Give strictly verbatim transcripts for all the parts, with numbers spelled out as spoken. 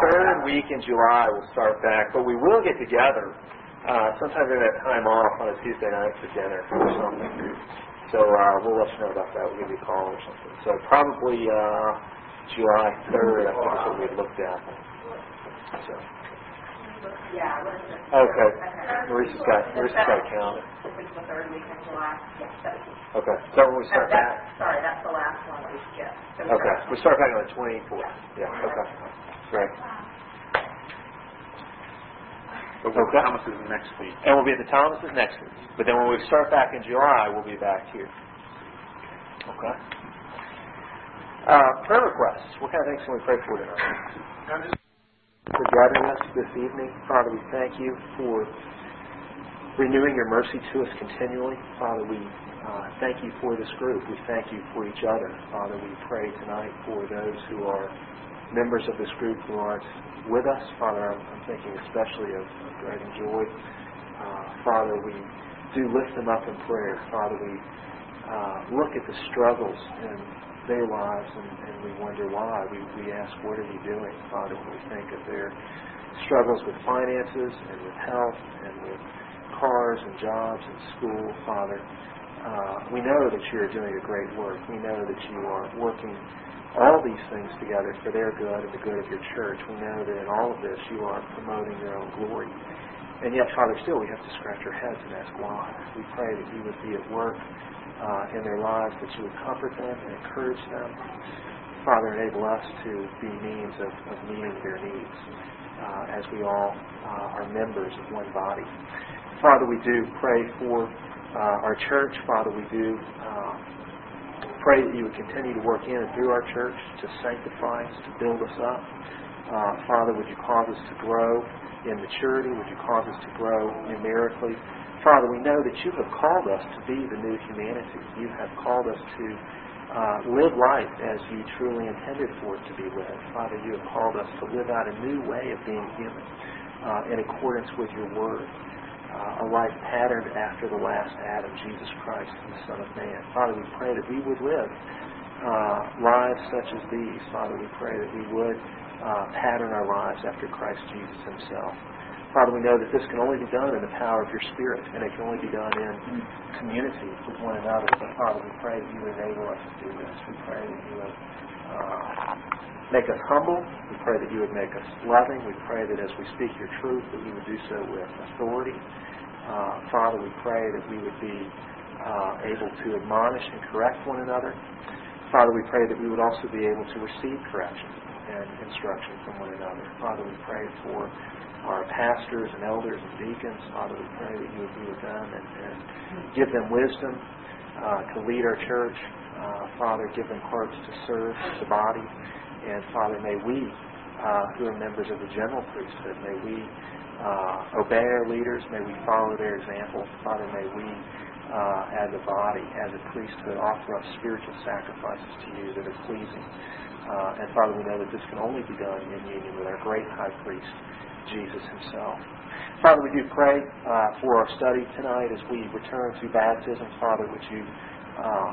third week in July we'll start back, but we will get together uh, sometime during that time off on a Tuesday night for dinner or something. So uh, we'll let you know about that. We'll give you a call or something. So probably uh, July third, I think is what we looked at. So. Okay. Marissa's got, Marissa's got a calendar. The third week in July. Okay. So when we start back. Sorry, that's the last one we skipped. So we okay. We start back on the twenty-fourth. Yeah. Okay. Great. But we'll okay. Thomas is next week. And we'll be at the Thomas's next week. But then when we start back in July, we'll be back here. Okay. Uh, prayer requests. What kind of things can we pray for tonight? For gathering us this evening, Father, we thank you for renewing your mercy to us continually. Father, we uh, thank you for this group. We thank you for each other. Father, we pray tonight for those who are members of this group who aren't with us. Father, I'm, I'm thinking especially of, of Greg and Joy. Uh, Father, we do lift them up in prayer. Father, we uh, look at the struggles in their lives and, and we wonder why. We, we ask, what are you doing, Father, when we think of their struggles with finances and with health and with cars and jobs and school, Father. Uh, we know that you are doing a great work. We know that you are working all these things together for their good and the good of your church. We know that in all of this you are promoting your own glory. And yet, Father, still we have to scratch our heads and ask why. We pray that you would be at work uh, in their lives, that you would comfort them and encourage them. Father, enable us to be means of, of meeting their needs uh, as we all uh, are members of one body. Father, we do pray for uh, our church. Father, we do uh, pray that you would continue to work in and through our church to sanctify us, to build us up. Uh, Father, would you cause us to grow in maturity? Would you cause us to grow numerically? Father, we know that you have called us to be the new humanity. You have called us to uh, live life as you truly intended for it to be lived. Father, you have called us to live out a new way of being human uh, in accordance with your word. Uh, a life patterned after the last Adam, Jesus Christ, the Son of Man. Father, we pray that we would live uh, lives such as these. Father, we pray that we would uh, pattern our lives after Christ Jesus himself. Father, we know that this can only be done in the power of your Spirit, and it can only be done in community with one another. But Father, we pray that you would enable us to do this. We pray that you would uh, make us humble. We pray that you would make us loving. We pray that as we speak your truth, that we would do so with authority. Uh, Father, we pray that we would be uh, able to admonish and correct one another. Father, we pray that we would also be able to receive correction and instruction from one another. Father, we pray for our pastors and elders and deacons. Father, we pray that you would be with them and, and give them wisdom uh, to lead our church. Uh, Father, give them hearts to serve the body. And Father, may we, uh, who are members of the general priesthood, may we uh, obey our leaders. May we follow their example. Father, may we, uh, as a body, as a priesthood, offer up spiritual sacrifices to you that are pleasing. Uh, and Father, we know that this can only be done in union with our great high priest, Jesus himself. Father, we do pray uh, for our study tonight as we return to baptism. Father, would you, uh,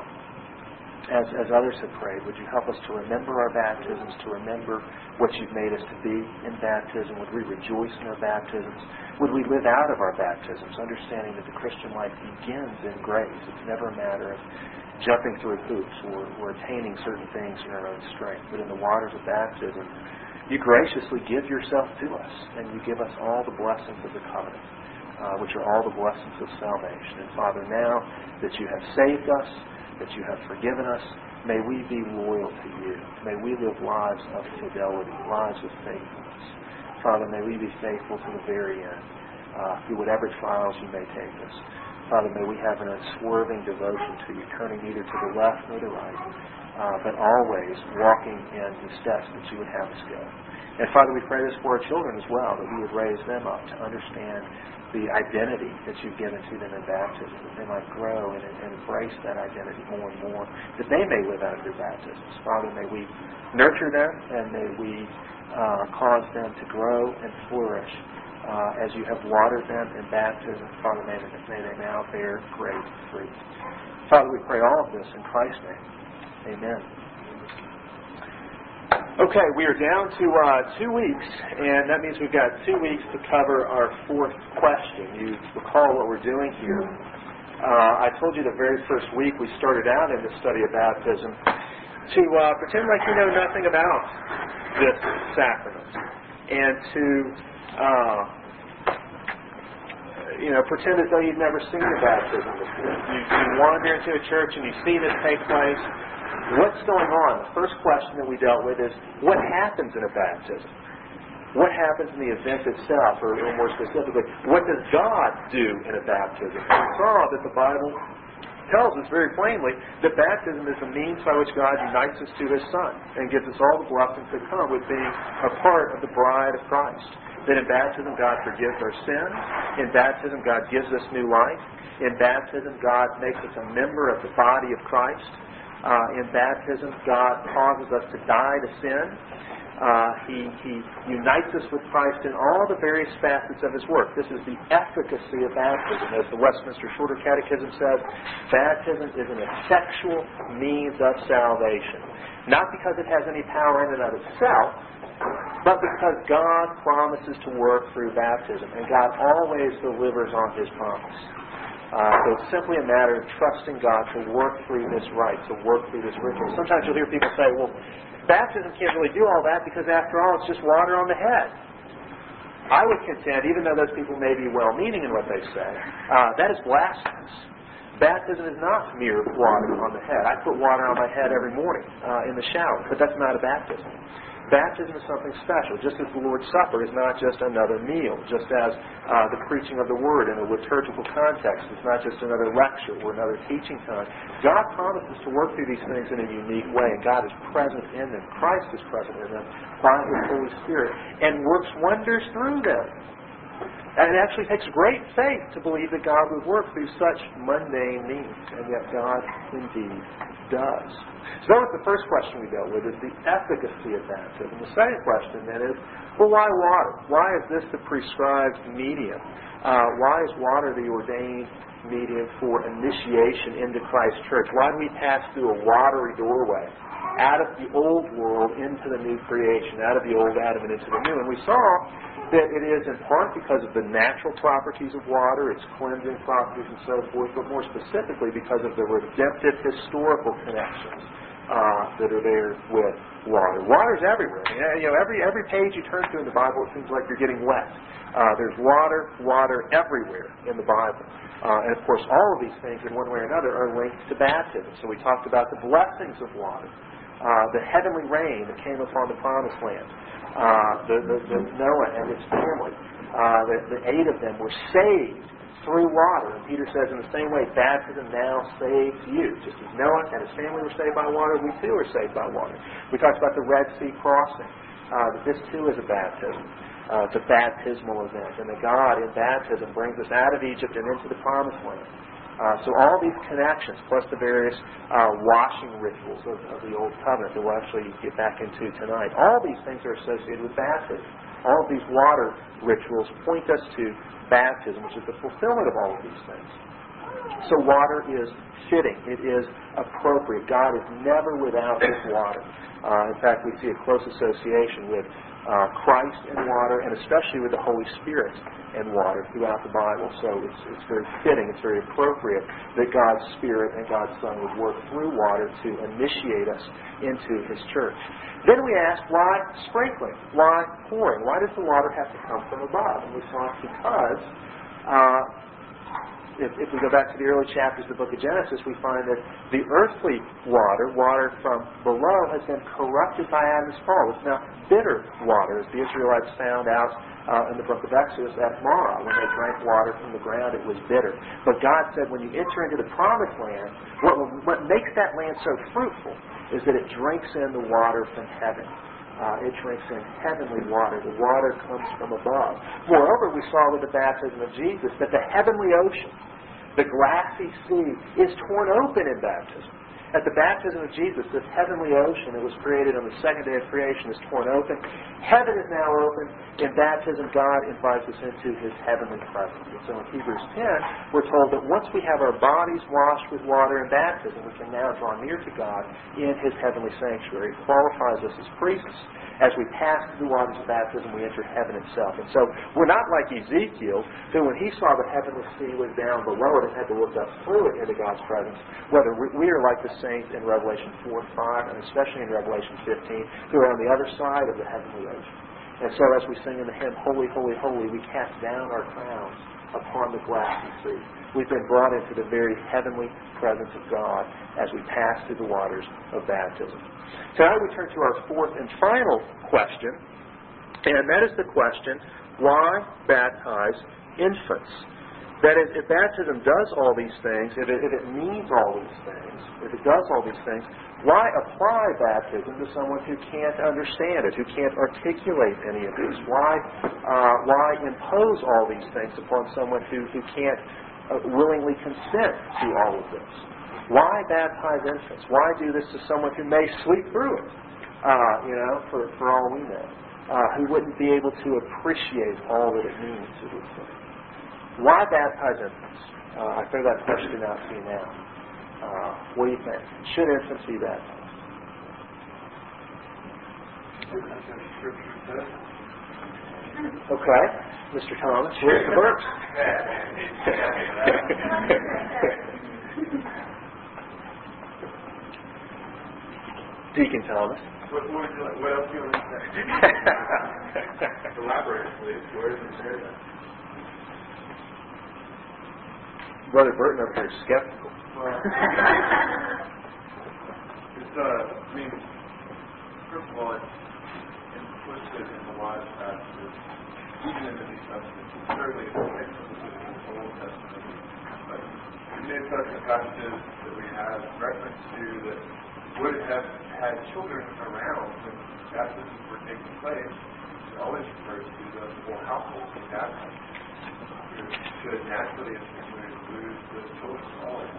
as, as others have prayed, would you help us to remember our baptisms, to remember what you've made us to be in baptism? Would we rejoice in our baptisms? Would we live out of our baptisms, understanding that the Christian life begins in grace? It's never a matter of jumping through hoops or, or attaining certain things in our own strength. But in the waters of baptism, you graciously give yourself to us, and you give us all the blessings of the covenant, uh, which are all the blessings of salvation. And Father, now that you have saved us, that you have forgiven us, may we be loyal to you. May we live lives of fidelity, lives of faithfulness. Father, may we be faithful to the very end, uh, through whatever trials you may take us. Father, may we have an unswerving devotion to you, turning neither to the left nor the right, Uh, but always walking in the steps that you would have us go. And Father, we pray this for our children as well, that we would raise them up to understand the identity that you've given to them in baptism, that they might grow and, and embrace that identity more and more, that they may live out their baptisms. Father, may we nurture them, and may we uh, cause them to grow and flourish uh, as you have watered them in baptism. Father, may, may they now bear great fruit. Father, we pray all of this in Christ's name. Amen. Okay, we are down to uh, two weeks, and that means we've got two weeks to cover our fourth question. You recall what we're doing here. Uh, I told you the very first week we started out in the study of baptism to uh, pretend like you know nothing about this sacrament, and to uh, you know pretend as though you've never seen a baptism before. You, you wander into a church and you see this take place. What's going on? The first question that we dealt with is, what happens in a baptism? What happens in the event itself, or more specifically, what does God do in a baptism? We saw that the Bible tells us very plainly that baptism is the means by which God unites us to His Son and gives us all the blessings that come with being a part of the bride of Christ. That in baptism God forgives our sins. In baptism God gives us new life. In baptism God makes us a member of the body of Christ. Uh, in baptism, God causes us to die to sin. Uh, he, he unites us with Christ in all the various facets of His work. This is the efficacy of baptism. As the Westminster Shorter Catechism says, baptism is an effectual means of salvation. Not because it has any power in and of itself, but because God promises to work through baptism. And God always delivers on His promise. Uh, so it's simply a matter of trusting God to work through this rite, to work through this ritual. Sometimes you'll hear people say, well, baptism can't really do all that because after all it's just water on the head. I would contend, even though those people may be well-meaning in what they say, uh, that is blasphemous. Baptism is not mere water on the head. I put water on my head every morning uh, in the shower, but that's not a baptism. Baptism is something special, just as the Lord's Supper is not just another meal, just as uh, the preaching of the Word in a liturgical context is not just another lecture or another teaching time. God promises to work through these things in a unique way, and God is present in them. Christ is present in them by His Holy Spirit and works wonders through them. And it actually takes great faith to believe that God would work through such mundane means, and yet God indeed does. So that was the first question we dealt with, is the efficacy of baptism. The second question then is, well, why water? Why is this the prescribed medium? Uh, why is water the ordained medium for initiation into Christ's church? Why do we pass through a watery doorway out of the old world into the new creation, out of the old Adam and into the new? And we saw that it is in part because of the natural properties of water, its cleansing properties and so forth, but more specifically because of the redemptive historical connections uh, that are there with water. Water's everywhere. You know, every every page you turn to in the Bible, it seems like you're getting wet. Uh, there's water, water everywhere in the Bible. Uh, and of course, all of these things, in one way or another, are linked to baptism. So we talked about the blessings of water, uh, the heavenly rain that came upon the Promised Land. Uh, the, the, the Noah and his family, uh, the, the eight of them were saved through water. And Peter says, in the same way, baptism now saves you. Just as Noah and his family were saved by water, we too are saved by water. We talked about the Red Sea crossing. Uh, that this too is a baptism. Uh, it's a baptismal event. And that God in baptism brings us out of Egypt and into the Promised Land. Uh, so all these connections, plus the various uh, washing rituals of, of the Old Covenant that we'll actually get back into tonight, all these things are associated with baptism. All of these water rituals point us to baptism, which is the fulfillment of all of these things. So water is fitting. It is appropriate. God is never without His water. Uh, in fact, we see a close association with uh, Christ and water, and especially with the Holy Spirit and water throughout the Bible. So it's, it's very fitting, it's very appropriate that God's Spirit and God's Son would work through water to initiate us into His church. Then we ask, why sprinkling? Why pouring? Why does the water have to come from above? And we saw it's because uh, if, if we go back to the early chapters of the book of Genesis, we find that the earthly water, water from below, has been corrupted by Adam's fall. It's now bitter water, as the Israelites found out uh, in the book of Exodus at Marah. When they drank water from the ground, it was bitter. But God said, when you enter into the Promised Land, what, what makes that land so fruitful is that it drinks in the water from heaven. Uh, it drinks in heavenly water. The water comes from above. Moreover, we saw with the baptism of Jesus that the heavenly ocean, the glassy sea, is torn open in baptism. At the baptism of Jesus, this heavenly ocean that was created on the second day of creation is torn open. Heaven is now open. In baptism, God invites us into His heavenly presence. And so in Hebrews ten, we're told that once we have our bodies washed with water in baptism, we can now draw near to God in His heavenly sanctuary. It qualifies us as priests. As we pass through the waters of baptism, we enter heaven itself. And so we're not like Ezekiel, who when he saw the heavenly sea was down below it and had to look up through it into God's presence. Whether we are like the saints in Revelation four and five, and especially in Revelation fifteen, who are on the other side of the heavenly ocean. And so as we sing in the hymn, Holy, Holy, Holy, we cast down our crowns upon the glassy sea. We've been brought into the very heavenly presence of God as we pass through the waters of baptism. Tonight we turn to our fourth and final question, and that is the question, why baptize infants? That is, if baptism does all these things, if it, if it means all these things, if it does all these things, why apply baptism to someone who can't understand it, who can't articulate any of these? Why, uh, why impose all these things upon someone who, who can't uh, willingly consent to all of this? Why baptize infants? Why do this to someone who may sleep through it, uh, you know, for, for all we know, uh, who wouldn't be able to appreciate all that it means to these things? Why baptize infants? Uh, I throw that question out to you now. Uh, what do you think? Should infants be baptized? Okay. Mister Thomas, where's the verse? Deacon Thomas. What, what, what else do you want to say? Elaborate, please. Where is it there then? Brother Burton over here is skeptical. Well, it's, uh, I mean, first of all, it's implicit in the wise passages, even in the New Testament. Certainly, it's implicit in the Old Testament. But in the New Testament passages that we have reference to that would have had children around when baptisms were taking place, it always refers to the whole household being baptized. It should naturally include the children always.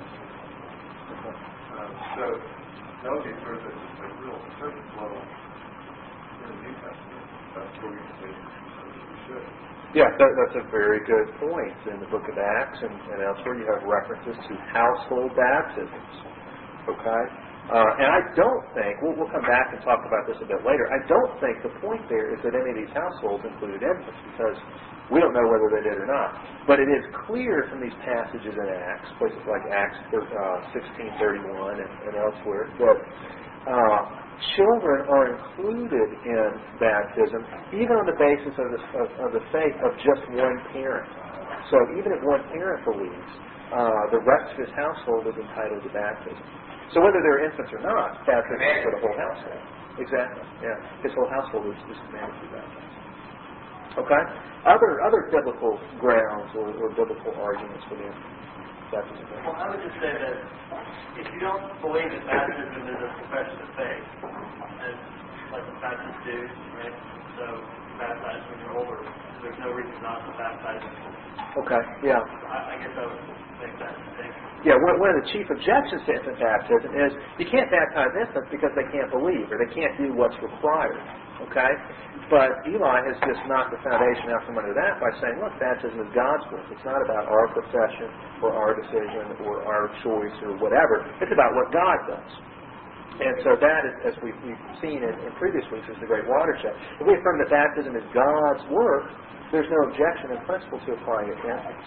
Um, so that would be sort of a, a real surface level in the New Testament. That's where we say we should. Yeah, that, that's a very good point. In the book of Acts and, and elsewhere, you have references to household baptisms. Okay? Uh, and I don't think, we'll, we'll come back and talk about this a bit later, I don't think the point there is that any of these households included infants, because we don't know whether they did or not. But it is clear from these passages in Acts, places like Acts uh, sixteen thirty-one and, and elsewhere, that uh, children are included in baptism, even on the basis of the, of, of the faith of just one parent. So even if one parent believes, uh, the rest of his household is entitled to baptism. So whether they're infants or not, baptism is for the whole household. Exactly. Yeah. His whole household is, is commanded to be baptized. Okay? Other other biblical grounds or, or biblical arguments for the baptism. Well, I would just say that if you don't believe that baptism is a profession of faith, as like the Baptists do, right? So baptize when you're older. There's no reason not to baptize infants. Okay. Yeah. I, I guess I would make that distinction. Yeah, one, one of the chief objections to infant baptism is you can't baptize infants because they can't believe or they can't do what's required. Okay? But Eli has just knocked the foundation out from under that by saying, look, baptism is God's work. It's not about our profession or our decision or our choice or whatever. It's about what God does. And so that, is, as we've, we've seen in, in previous weeks, is the great watershed. If we affirm that baptism is God's work, there's no objection in principle to applying it to infants.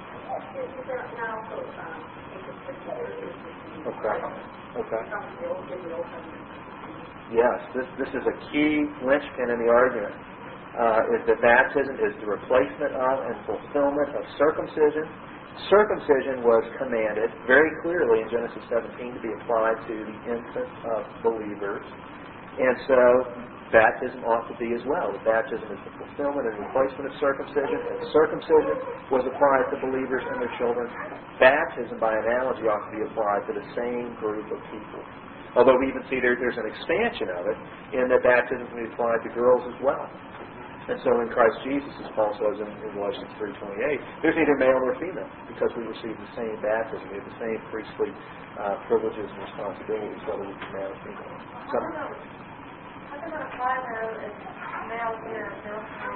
Okay. Okay. Yes, this this is a key linchpin in the argument. Uh, is that baptism is the replacement of and fulfillment of circumcision. Circumcision was commanded very clearly in Genesis seventeen to be applied to the infant of believers. And so baptism ought to be as well. The baptism is the fulfillment and replacement of circumcision, and circumcision was applied to believers and their children. Baptism, by analogy, ought to be applied to the same group of people. Although we even see there, there's an expansion of it in that baptism can be applied to girls as well. And so in Christ Jesus, as Paul says in, in Galatians three twenty-eight, there's neither male nor female because we receive the same baptism. We have the same priestly uh, privileges and responsibilities, whether we be male or female. So, How come a father is male here, girl here,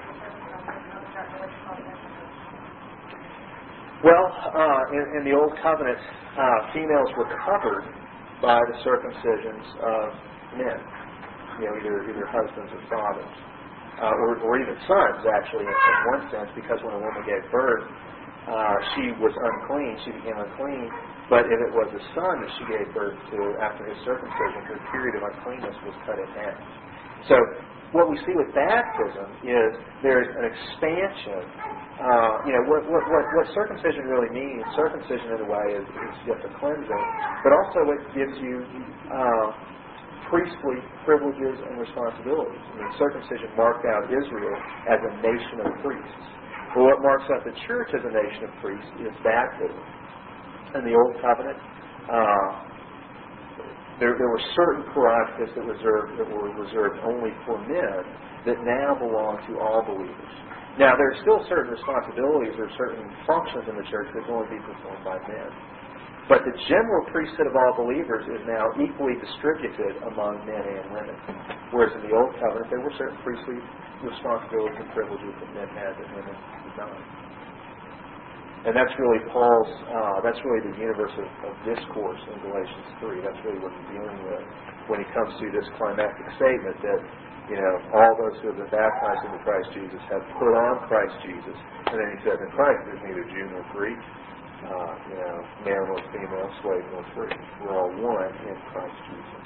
well, uh, in, in the Old Covenant, uh, females were covered by the circumcisions of men, you know, either either husbands or fathers, uh, or, or even sons, actually, in, in one sense, because when a woman gave birth, uh, she was unclean, she became unclean, but if it was a son that she gave birth to after his circumcision, her period of uncleanness was cut in half. So what we see with baptism is there's an expansion. Uh, you know, what, what, what, what circumcision really means, circumcision in a way is, is just a cleansing, but also it gives you uh, priestly privileges and responsibilities. I mean, circumcision marked out Israel as a nation of priests. But what marks out the church as a nation of priests is baptism. In the Old Covenant, uh, there, there were certain prerogatives that, reserved, that were reserved only for men that now belong to all believers. Now, there are still certain responsibilities or certain functions in the church that can only be performed by men. But the general priesthood of all believers is now equally distributed among men and women. Whereas in the Old Covenant, there were certain priestly responsibilities and privileges that men had that women did not. And that's really Paul's, uh, that's really the universe of, of discourse in Galatians three. That's really what he's dealing with when he comes to this climactic statement that, you know, all those who have been baptized into Christ Jesus have put on Christ Jesus. And then he says, in Christ there's neither Jew nor Greek, uh, you know, male nor female, slave nor free. We're all one in Christ Jesus.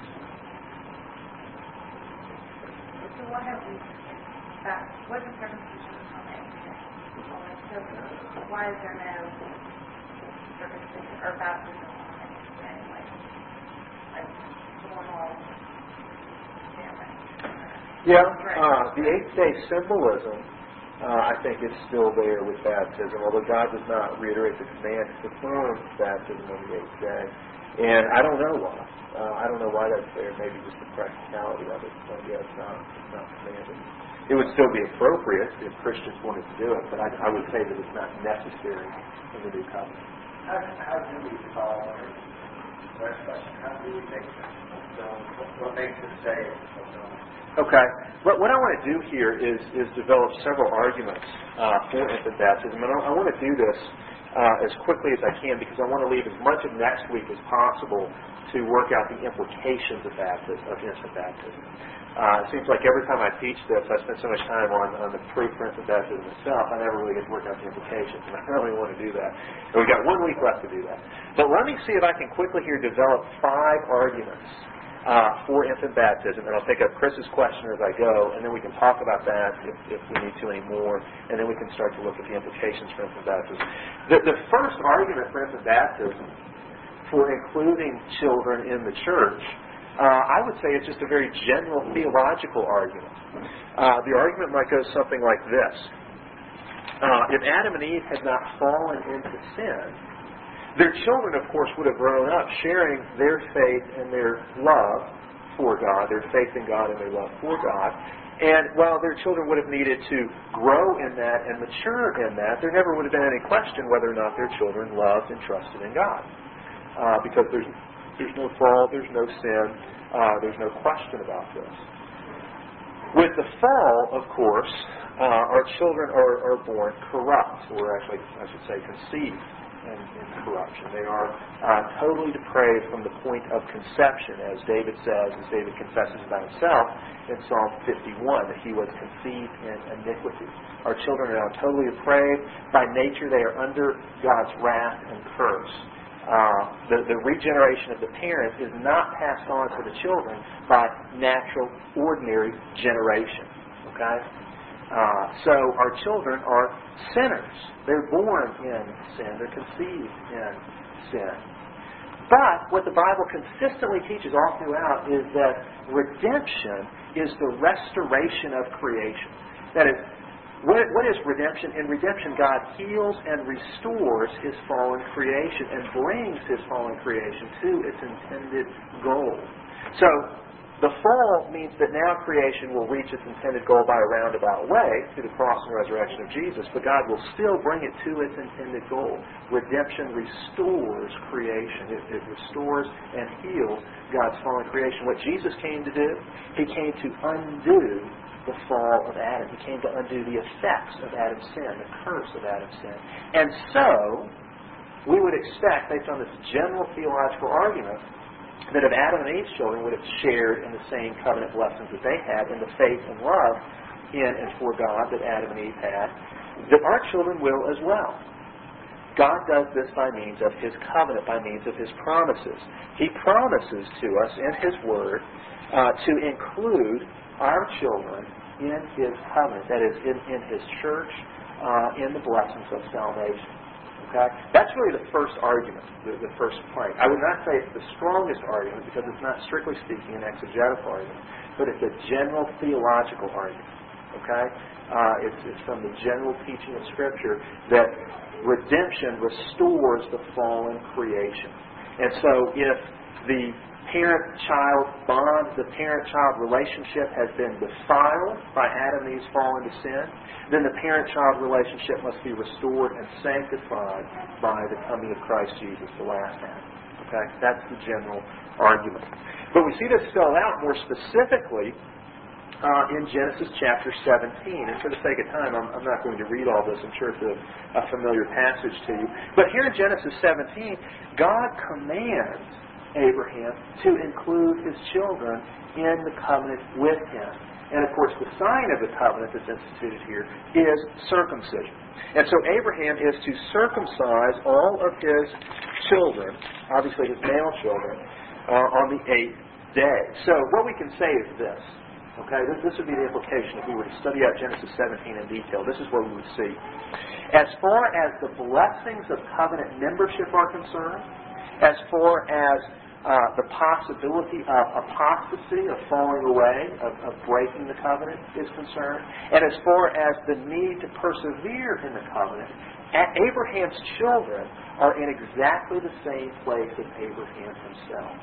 So what have we, that, what is circumcision on it? So why is there no circumcision or baptism on it anyway? Like normal family. Yeah, uh, the eighth-day symbolism, uh, I think, is still there with baptism, although God does not reiterate the command to perform baptism on the eighth day. And I don't know why. Uh, I don't know why that's there. Maybe just the practicality of it. But yeah, it's not, it's not commanded. It would still be appropriate if Christians wanted to do it, but I, I would say that it's not necessary in the New Covenant. How, how do we follow our first question? How do we make so what makes us say it? Okay. What, what I want to do here is, is develop several arguments uh, for infant baptism, and I, I want to do this uh, as quickly as I can because I want to leave as much of next week as possible to work out the implications of baptism, of infant baptism. Uh, it seems like every time I teach this, I spend so much time on, on the proof for infant baptism itself, I never really get to work out the implications, and I really want to do that. And we've got one week left to do that. But let me see if I can quickly here develop five arguments uh, for infant baptism, and I'll take up Chris's question as I go, and then we can talk about that if, if we need to anymore, and then we can start to look at the implications for infant baptism. The, the first argument for infant baptism, for including children in the church, Uh, I would say it's just a very general theological argument. Uh, the argument might go something like this. Uh, if Adam and Eve had not fallen into sin, their children, of course, would have grown up sharing their faith and their love for God, their faith in God and their love for God. And while their children would have needed to grow in that and mature in that, there never would have been any question whether or not their children loved and trusted in God. Uh, because there's There's no fall, there's no sin, uh, there's no question about this. With the fall, of course, uh, our children are, are born corrupt, or actually, I should say, conceived in, in corruption. They are uh, totally depraved from the point of conception, as David says, as David confesses about himself in Psalm fifty-one, that he was conceived in iniquity. Our children are now totally depraved. By nature, they are under God's wrath and curse. Uh, the, the regeneration of the parent is not passed on to the children by natural, ordinary generation. Okay? Uh, so our children are sinners. They're born in sin. They're conceived in sin. But what the Bible consistently teaches all throughout is that redemption is the restoration of creation. That is, What, what is redemption? In redemption, God heals and restores His fallen creation and brings His fallen creation to its intended goal. So, The fall means that now creation will reach its intended goal by a roundabout way through the cross and resurrection of Jesus, but God will still bring it to its intended goal. Redemption restores creation. It, it restores and heals God's fallen creation. What Jesus came to do, He came to undo the fall of Adam. He came to undo the effects of Adam's sin, the curse of Adam's sin. And so, we would expect, based on this general theological argument, that if Adam and Eve's children would have shared in the same covenant blessings that they had in the faith and love in and for God that Adam and Eve had, that our children will as well. God does this by means of His covenant, by means of His promises. He promises to us in His Word uh, to include our children in His covenant, that is, in, in His church, uh, in the blessings of salvation. Okay? That's really the first argument, the, the first point. I would not say it's the strongest argument because it's not strictly speaking an exegetical argument, but it's a general theological argument. Okay? Uh, it's, it's from the general teaching of Scripture that redemption restores the fallen creation. And so if the parent-child bond, the parent-child relationship has been defiled by Adam and Eve's fall into sin, then the parent-child relationship must be restored and sanctified by the coming of Christ Jesus, the last Adam. Okay? That's the general argument. But we see this spelled out more specifically uh, in Genesis chapter seventeen. And for the sake of time, I'm, I'm not going to read all this. I'm sure it's a, a familiar passage to you. But here in Genesis seventeen, God commands Abraham to include his children in the covenant with him. And of course, the sign of the covenant that's instituted here is circumcision. And so Abraham is to circumcise all of his children, obviously his male children, uh, on the eighth day. So what we can say is this. Okay, this, this would be the implication if we were to study out Genesis seventeen in detail. This is what we would see. As far as the blessings of covenant membership are concerned, as far as Uh, the possibility of apostasy, of falling away, of, of breaking the covenant is concerned, and as far as the need to persevere in the covenant, Abraham's children are in exactly the same place as Abraham himself.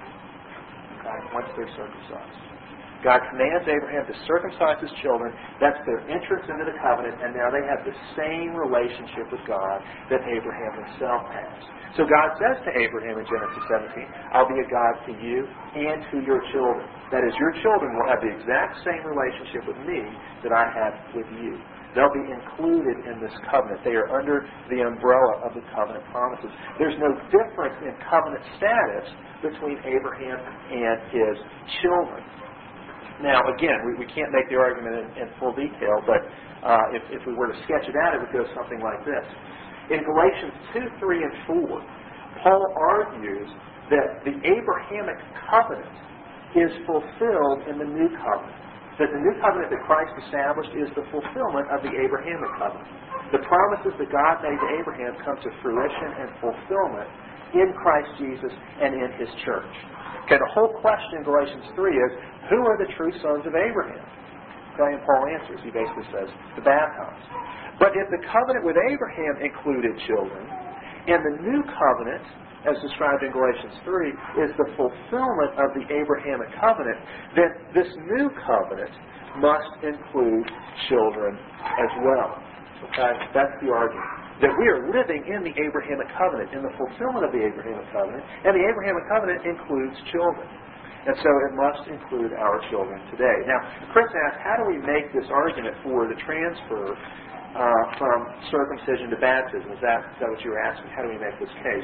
Okay? Once they're circumcised. God commands Abraham to circumcise his children. That's their entrance into the covenant, and now they have the same relationship with God that Abraham himself has. So God says to Abraham in Genesis seventeen, I'll be a God to you and to your children. That is, your children will have the exact same relationship with me that I have with you. They'll be included in this covenant. They are under the umbrella of the covenant promises. There's no difference in covenant status between Abraham and his children. Now, again, we, we can't make the argument in, in full detail, but uh, if, if we were to sketch it out, it would go something like this. In Galatians two, three, and four, Paul argues that the Abrahamic covenant is fulfilled in the new covenant. That the new covenant that Christ established is the fulfillment of the Abrahamic covenant. The promises that God made to Abraham come to fruition and fulfillment in Christ Jesus and in His church. Okay, the whole question in Galatians three is, who are the true sons of Abraham? Okay, and Paul answers. He basically says, the baptized. But if the covenant with Abraham included children, and the new covenant, as described in Galatians three, is the fulfillment of the Abrahamic covenant, then this new covenant must include children as well. Okay, that's the argument. That we are living in the Abrahamic covenant, in the fulfillment of the Abrahamic covenant, and the Abrahamic covenant includes children. And so it must include our children today. Now, Chris asked, how do we make this argument for the transfer uh, from circumcision to baptism? Is that, is that what you were asking? How do we make this case?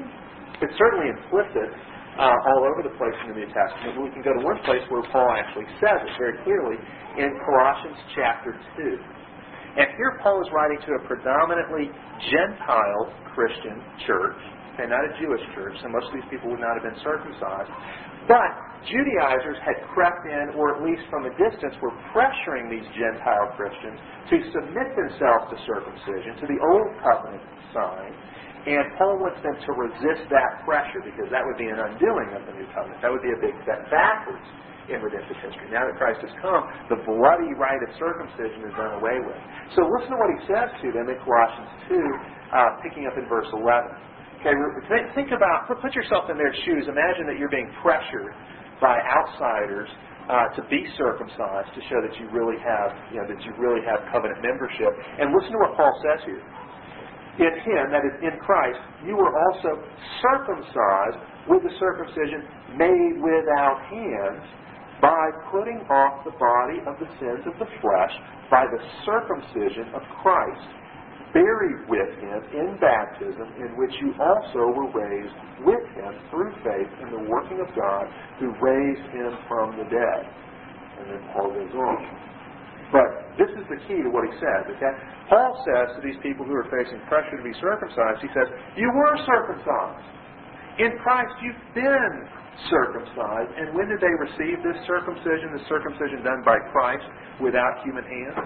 It's certainly implicit uh, all over the place in the New Testament. We can go to one place where Paul actually says it very clearly in Colossians chapter two. And here Paul is writing to a predominantly Gentile Christian church, okay, not a Jewish church, so most of these people would not have been circumcised. But Judaizers had crept in, or at least from a distance, were pressuring these Gentile Christians to submit themselves to circumcision, to the Old Covenant sign. And Paul wants them to resist that pressure, because that would be an undoing of the New Covenant. That would be a big step backwards in redemptive history. Now that Christ has come, the bloody rite of circumcision is done away with. So listen to what he says to them in Colossians two, uh, picking up in verse eleven. Okay, think about, put yourself in their shoes. Imagine that you're being pressured by outsiders uh, to be circumcised to show that you really have, you know, that you really have covenant membership. And listen to what Paul says here. In Him, that is in Christ, you were also circumcised with the circumcision made without hands, by putting off the body of the sins of the flesh by the circumcision of Christ, buried with Him in baptism, in which you also were raised with Him through faith in the working of God who raised Him from the dead. And then Paul goes on. But this is the key to what he says. Okay? Paul says to these people who are facing pressure to be circumcised, he says, you were circumcised. In Christ you've been circumcised. And when did they receive this circumcision? The circumcision done by Christ without human hands?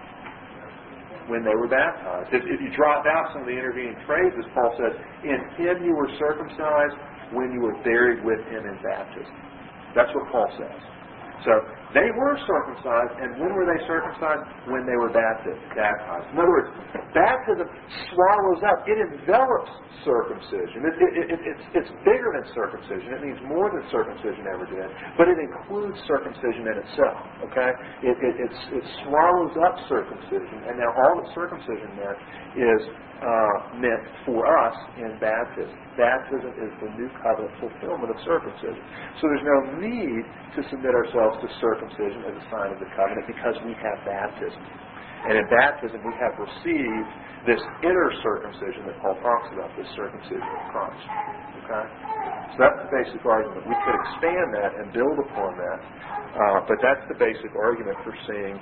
When they were baptized. If, if you drop out some of the intervening phrases, Paul says, in Him you were circumcised when you were buried with Him in baptism. That's what Paul says. So they were circumcised, and when were they circumcised? When they were baptized. In other words, baptism swallows up. It envelops circumcision. It, it, it, it's, it's bigger than circumcision. It means more than circumcision ever did. But it includes circumcision in itself. Okay? It, it, it's, it swallows up circumcision, and now all that circumcision meant is uh, meant for us in baptism. Baptism is the new covenant fulfillment of circumcision. So there's no need to submit ourselves to circumcision as a sign of the covenant because we have baptism. And in baptism we have received this inner circumcision that Paul talks about, this circumcision of Christ. Okay? So that's the basic argument. We could expand that and build upon that, uh, but that's the basic argument for seeing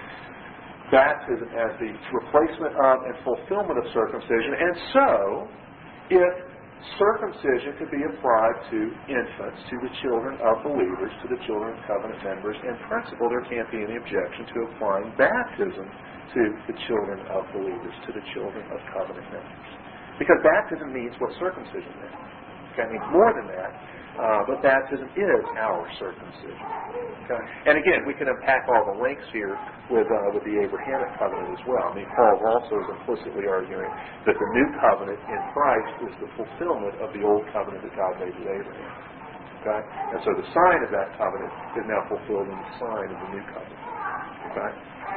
baptism as the replacement of and fulfillment of circumcision. And so, if circumcision could be applied to infants, to the children of believers, to the children of covenant members, in principle there can't be any objection to applying baptism to the children of believers, to the children of covenant members. Because baptism means what circumcision means. Okay, it means more than that, uh, but baptism is our circumcision. Okay? And again, we can unpack all the links here with uh, with the Abrahamic covenant as well. I mean, Paul also is implicitly arguing that the new covenant in Christ is the fulfillment of the old covenant that God made with Abraham. Okay? And so the sign of that covenant is now fulfilled in the sign of the new covenant. Okay?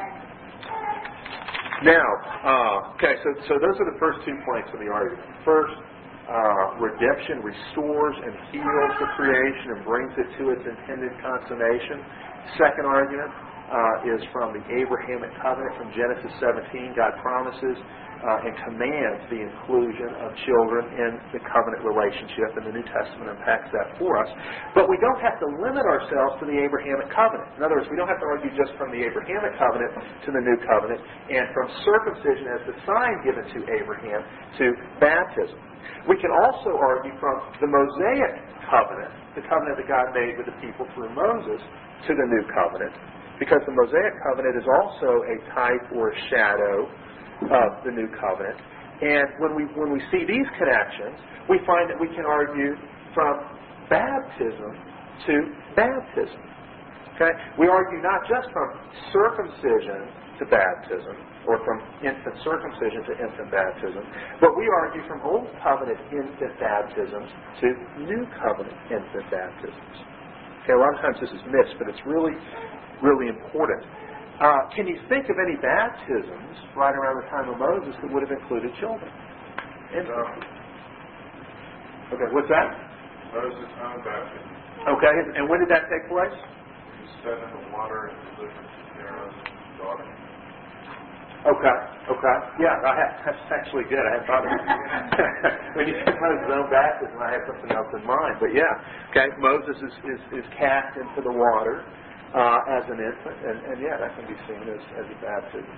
Now, uh, okay, so, so those are the first two points of the argument. First, Uh, redemption restores and heals the creation and brings it to its intended consummation. Second argument uh, is from the Abrahamic covenant from Genesis seventeen. God promises uh, and commands the inclusion of children in the covenant relationship, and the New Testament unpacks that for us. But we don't have to limit ourselves to the Abrahamic covenant. In other words, we don't have to argue just from the Abrahamic covenant to the New covenant, and from circumcision as the sign given to Abraham to baptism. We can also argue from the Mosaic covenant, the covenant that God made with the people through Moses, to the new covenant, because the Mosaic covenant is also a type or a shadow of the new covenant. And when we when we see these connections, we find that we can argue from baptism to baptism. Okay? We argue not just from circumcision to baptism, or from infant circumcision to infant baptism, but we argue from Old Covenant infant baptisms to New Covenant infant baptisms. Okay, a lot of times this is missed, but it's really, really important. Uh, can you think of any baptisms right around the time of Moses that would have included children? Infants. Okay, what's that? Moses' own baptism. Okay, and when did that take place? He set in the water and delivered to Pharaoh's daughter. Okay, okay. Yeah, I have, that's actually good. I hadn't thought of that. When you said Moses' own baptism, I had something else in mind. But yeah, okay, Moses is, is, is cast into the water uh, as an infant, and, and yeah, that can be seen as, as a baptism.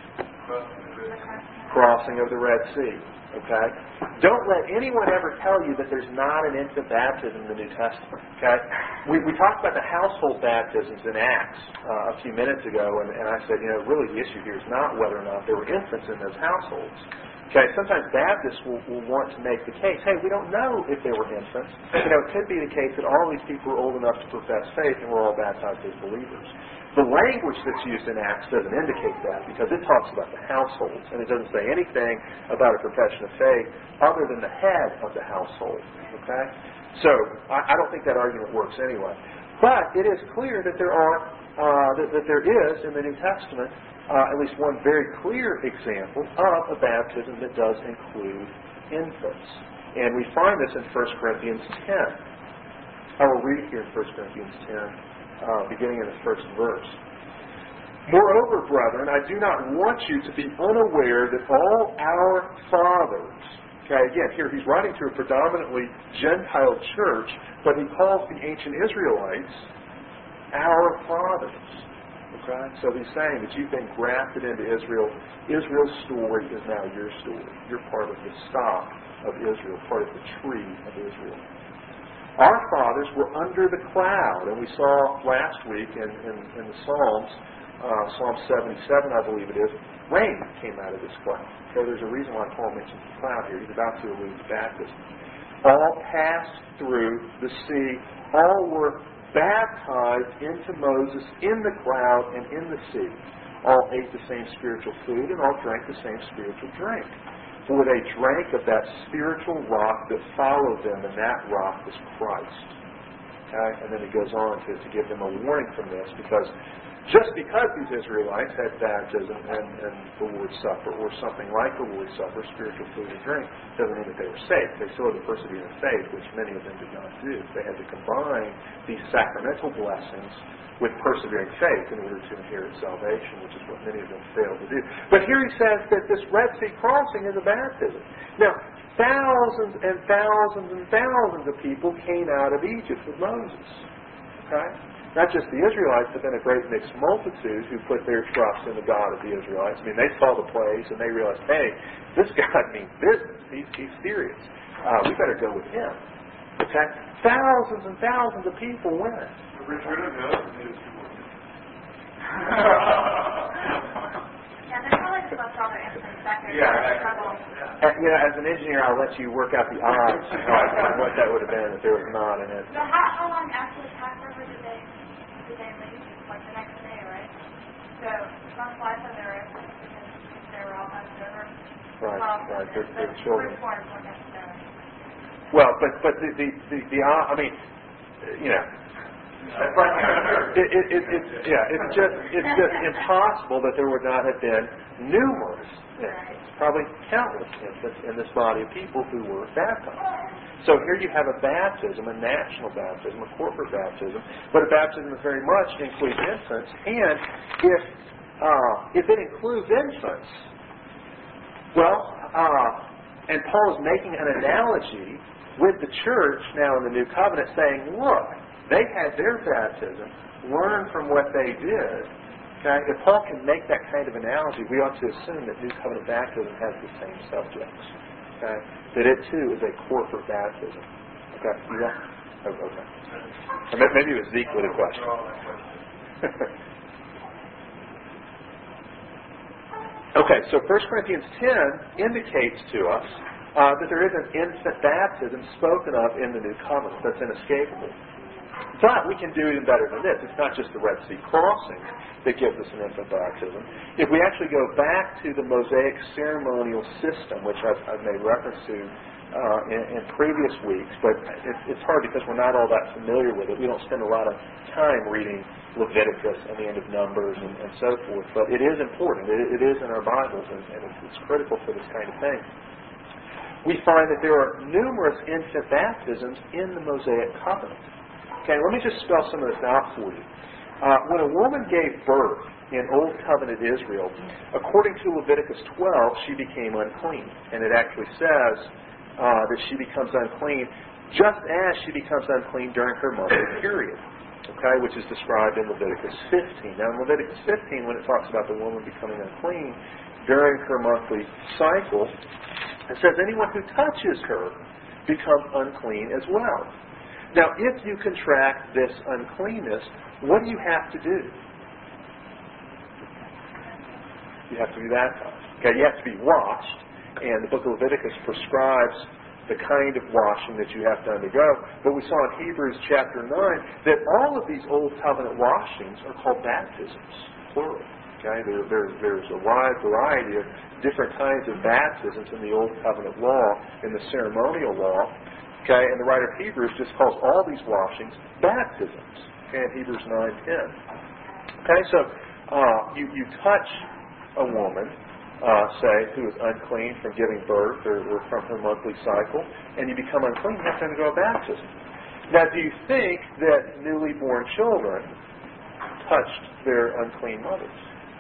Crossing of the Red Sea. Okay? Don't let anyone ever tell you that there's not an infant baptism in the New Testament. Okay? We, we talked about the household baptisms in Acts uh, a few minutes ago, and, and I said, you know, really the issue here is not whether or not there were infants in those households. Okay? Sometimes Baptists will, will want to make the case, hey, we don't know if they were infants. You know, it could be the case that all these people were old enough to profess faith and were all baptized as believers. The language that's used in Acts doesn't indicate that, because it talks about the households, and it doesn't say anything about a profession of faith other than the head of the household. Okay? So, I, I don't think that argument works anyway. But it is clear that there are, uh, that, that there is in the New Testament uh, at least one very clear example of a baptism that does include infants. And we find this in First Corinthians ten. I will read here in First Corinthians ten, uh, beginning in the first verse. Moreover, brethren, I do not want you to be unaware that all our fathers, okay, again, here he's writing to a predominantly Gentile church, but he calls the ancient Israelites our fathers. Okay? So he's saying that you've been grafted into Israel. Israel's story is now your story. You're part of the stock of Israel, part of the tree of Israel. Our fathers were under the cloud, and we saw last week in, in, in the Psalms, uh, Psalm seventy-seven, I believe it is, rain came out of this cloud. So there's a reason why Paul mentions the cloud here. He's about to allude to baptism. All passed through the sea. All were baptized into Moses in the cloud and in the sea. All ate the same spiritual food and all drank the same spiritual drink. For they drank of that spiritual rock that followed them, and that rock was Christ. Okay? And then he goes on to, to give them a warning from this, because just because these Israelites had baptism and, and the Lord's Supper, or something like the Lord's Supper, spiritual food and drink, doesn't mean that they were saved. They still had to persevere in faith, which many of them did not do. They had to combine these sacramental blessings with persevering faith in order to inherit salvation, which is what many of them failed to do. But here he says that this Red Sea crossing is a baptism. Now, thousands and thousands and thousands of people came out of Egypt with Moses. Okay? Not just the Israelites, but then a great mixed multitude who put their trust in the God of the Israelites. I mean, they saw the plagues and they realized, hey, this God means business. He's, he's serious. Uh, we better go with him. Okay? Thousands and thousands of people went. Richard, no, is Yeah, there's probably just left all their instruments back there. Yeah, Trouble. Uh, you know, as an engineer, I'll let you work out the odds of what that would have been if there was not in it. So how, how long after the Passover did they did they leave? Like the next day, right? So must fly from their because they were all passed over. Right, Well, right. Their, but their children. firstborns weren't necessarily. Well, but but the the the, the uh, I mean, you know. It, it, it, it's yeah. It's just it's just impossible that there would not have been numerous infants, probably countless infants in this body of people who were baptized. So here you have a baptism, a national baptism, a corporate baptism, but a baptism that very much includes infants. And if uh, if it includes infants, well, uh, and Paul is making an analogy with the church now in the New Covenant, saying, look. They had their baptism, learn from what they did. Okay? If Paul can make that kind of analogy, we ought to assume that New Covenant baptism has the same subjects. Okay? That it too is a corporate baptism. Okay? You got? Oh, okay. Or maybe it was Zeke with a question. Okay, so First Corinthians ten indicates to us uh, that there is an infant baptism spoken of in the New Covenant that's inescapable. But we can do even better than this. It's not just the Red Sea crossing that gives us an infant baptism. If we actually go back to the Mosaic ceremonial system, which I've, I've made reference to uh, in, in previous weeks, but it, it's hard because we're not all that familiar with it. We don't spend a lot of time reading Leviticus and the end of Numbers and, and so forth. But it is important. It, it is in our Bibles, and, and it's, it's critical for this kind of thing. We find that there are numerous infant baptisms in the Mosaic covenant. Okay, let me just spell some of this out for you. Uh, when a woman gave birth in Old Covenant Israel, according to Leviticus twelve, she became unclean. And it actually says uh, that she becomes unclean just as she becomes unclean during her monthly period, okay, which is described in Leviticus fifteen. Now, in Leviticus fifteen, when it talks about the woman becoming unclean during her monthly cycle, it says anyone who touches her becomes unclean as well. Now, if you contract this uncleanness, what do you have to do? You have to be baptized. Okay, you have to be washed, and the book of Leviticus prescribes the kind of washing that you have to undergo. But we saw in Hebrews chapter nine that all of these Old Covenant washings are called baptisms, plural. Okay, there, there, there's a wide variety of different kinds of baptisms in the Old Covenant law, in the ceremonial law. Okay, and the writer of Hebrews just calls all these washings baptisms. Okay, in Hebrews nine ten. Okay, so uh, you, you touch a woman, uh, say, who is unclean from giving birth or, or from her monthly cycle, and you become unclean, you have to undergo a baptism. Now, do you think that newly born children touched their unclean mothers?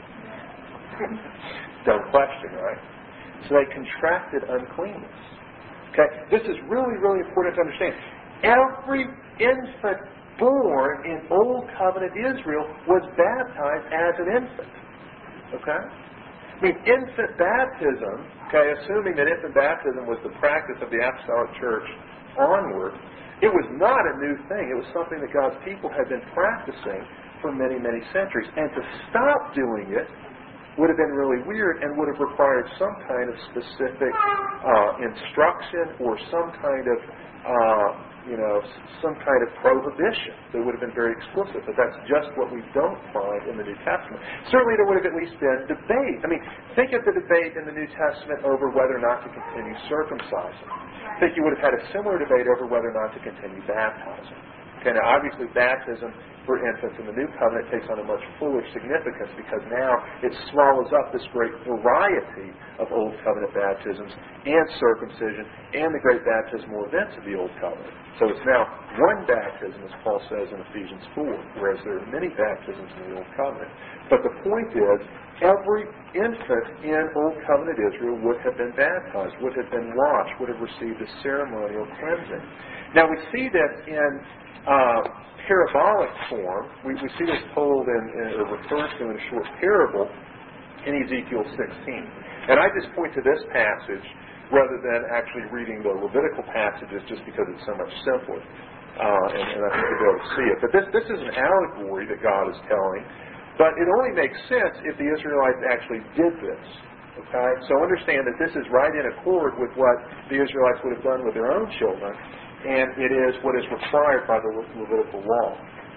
Dumb question, right? So they contracted uncleanness. Okay, this is really, really important to understand. Every infant born in Old Covenant Israel was baptized as an infant. Okay? I mean, infant baptism, okay, assuming that infant baptism was the practice of the Apostolic Church onward, it was not a new thing. It was something that God's people had been practicing for many, many centuries. And to stop doing it would have been really weird and would have required some kind of specific uh, instruction or some kind of, uh, you know, some kind of prohibition that would have been very explicit. But that's just what we don't find in the New Testament. Certainly there would have at least been debate. I mean, think of the debate in the New Testament over whether or not to continue circumcising. I think you would have had a similar debate over whether or not to continue baptizing. Okay, now obviously baptism for infants in the New Covenant takes on a much fuller significance because now it swallows up this great variety of Old Covenant baptisms and circumcision and the great baptismal events of the Old Covenant. So it's now one baptism, as Paul says in Ephesians four, whereas there are many baptisms in the Old Covenant. But the point is, every infant in Old Covenant Israel would have been baptized, would have been washed, would have received a ceremonial cleansing. Now we see this in uh, parabolic form. We, we see this told in, in, or referred to in a short parable in Ezekiel sixteen. And I just point to this passage rather than actually reading the Levitical passages just because it's so much simpler. Uh, and, and I think you'll be able to see it. But this, this is an allegory that God is telling. But it only makes sense if the Israelites actually did this. Okay? So understand that this is right in accord with what the Israelites would have done with their own children. And it is what is required by the Levitical law.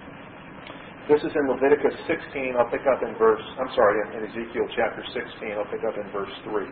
This is in Leviticus sixteen. I'll pick up in verse, I'm sorry, in, in Ezekiel chapter sixteen. I'll pick up in verse three.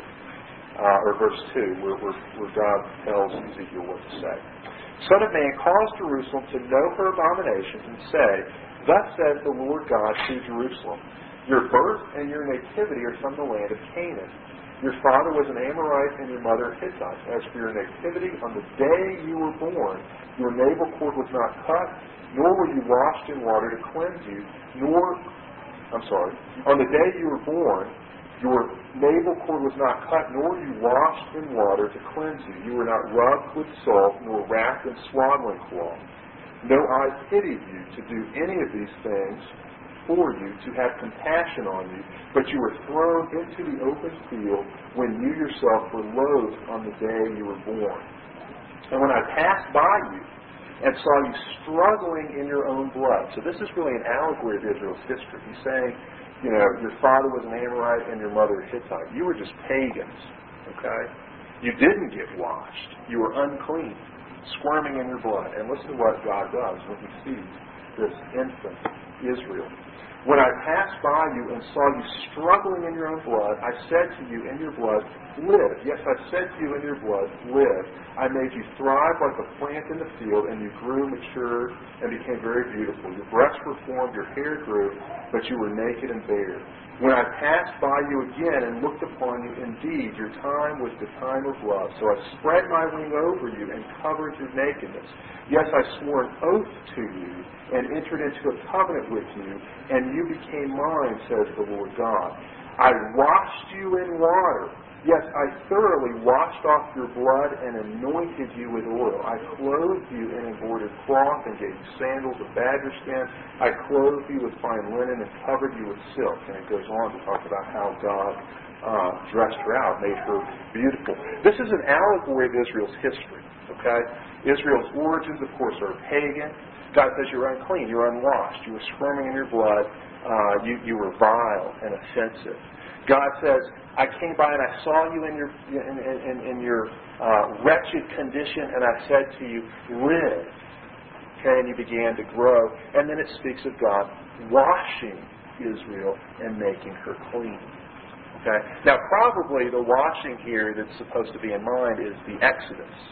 Uh, or verse two, where, where, where God tells Ezekiel what to say. Son of man, cause Jerusalem to know her abominations and say, thus says the Lord God to Jerusalem, your birth and your nativity are from the land of Canaan. Your father was an Amorite and your mother a Hittite. As for your nativity, on the day you were born, your navel cord was not cut, nor were you washed in water to cleanse you, nor, I'm sorry, on the day you were born, your navel cord was not cut, nor were you washed in water to cleanse you. You were not rubbed with salt, nor wrapped in swaddling cloth. No eye pitied you to do any of these things for you, to have compassion on you, but you were thrown into the open field when you yourself were loathed on the day you were born. And when I passed by you and saw you struggling in your own blood. So this is really an allegory of Israel's history. He's saying, you know, your father was an Amorite and your mother a Hittite. You were just pagans, okay? You didn't get washed. You were unclean, squirming in your blood. And listen to what God does when he sees this infant Israel. When I passed by you and saw you struggling in your own blood, I said to you in your blood, live. Yes, I said to you in your blood, live. I made you thrive like a plant in the field, and you grew, matured, and became very beautiful. Your breasts were formed, your hair grew, but you were naked and bare. When I passed by you again and looked upon you, indeed, your time was the time of love. So I spread my wing over you and covered your nakedness. Yes, I swore an oath to you and entered into a covenant with you, and you became mine, says the Lord God. I washed you in water. Yes, I thoroughly washed off your blood and anointed you with oil. I clothed you in embroidered cloth and gave you sandals of badger skin. I clothed you with fine linen and covered you with silk. And it goes on to talk about how God uh, dressed her out, made her beautiful. This is an allegory of Israel's history. Okay, Israel's origins, of course, are pagan. God says you're unclean, you're unwashed, you were squirming in your blood, uh, you, you were vile and offensive. God says, I came by and I saw you in your in, in, in your uh, wretched condition, and I said to you, live. Okay, and you began to grow. And then it speaks of God washing Israel and making her clean. Okay, now probably the washing here that's supposed to be in mind is the Exodus.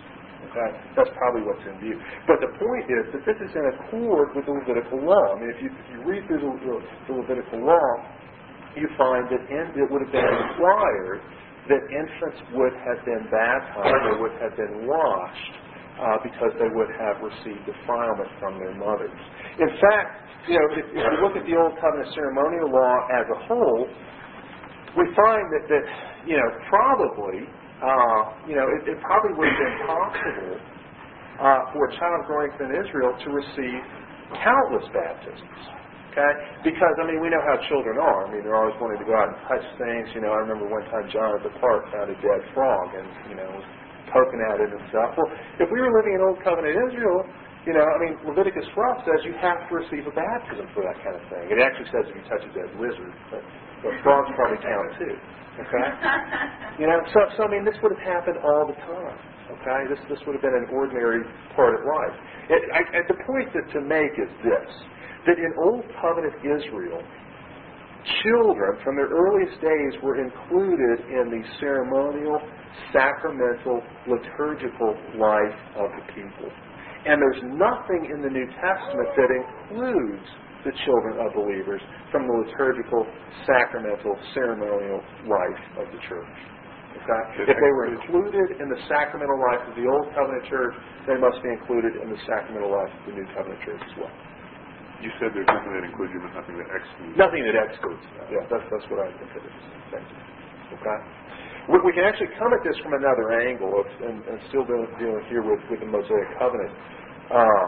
Okay? That's probably what's in view. But the point is that this is in accord with the Levitical law. I mean, if you, if you read through the, the Levitical law, you find that in, it would have been required that infants would have been baptized or would have been washed uh, because they would have received defilement from their mothers. In fact, you know, if, if you look at the Old Covenant ceremonial law as a whole, we find that, that you know, probably, uh, you know, it, it probably would have been possible uh, for a child growing up in Israel to receive countless baptisms. Okay? Because, I mean, we know how children are. I mean, they're always wanting to go out and touch things. You know, I remember one time John at the park found a dead frog and, you know, was poking at it and stuff. Well, if we were living in Old Covenant Israel, you know, I mean, Leviticus twelve says you have to receive a baptism for that kind of thing. It actually says if you touch a dead lizard, but, but frogs probably count too. Okay? You know, so, so, I mean, this would have happened all the time. Okay? This, this would have been an ordinary part of life. It, I, the point that to make is this, that in Old Covenant Israel, children from their earliest days were included in the ceremonial, sacramental, liturgical life of the people. And there's nothing in the New Testament that includes the children of believers from the liturgical, sacramental, ceremonial life of the church. Okay? If they were included in the sacramental life of the Old Covenant church, they must be included in the sacramental life of the New Covenant church as well. You said there's nothing that includes you, but nothing that excludes. Nothing that excludes. Yeah, that's that's what I think it is. Thank you. Okay. We, we can actually come at this from another angle, of, and, and still dealing, dealing here with, with the Mosaic Covenant. Uh,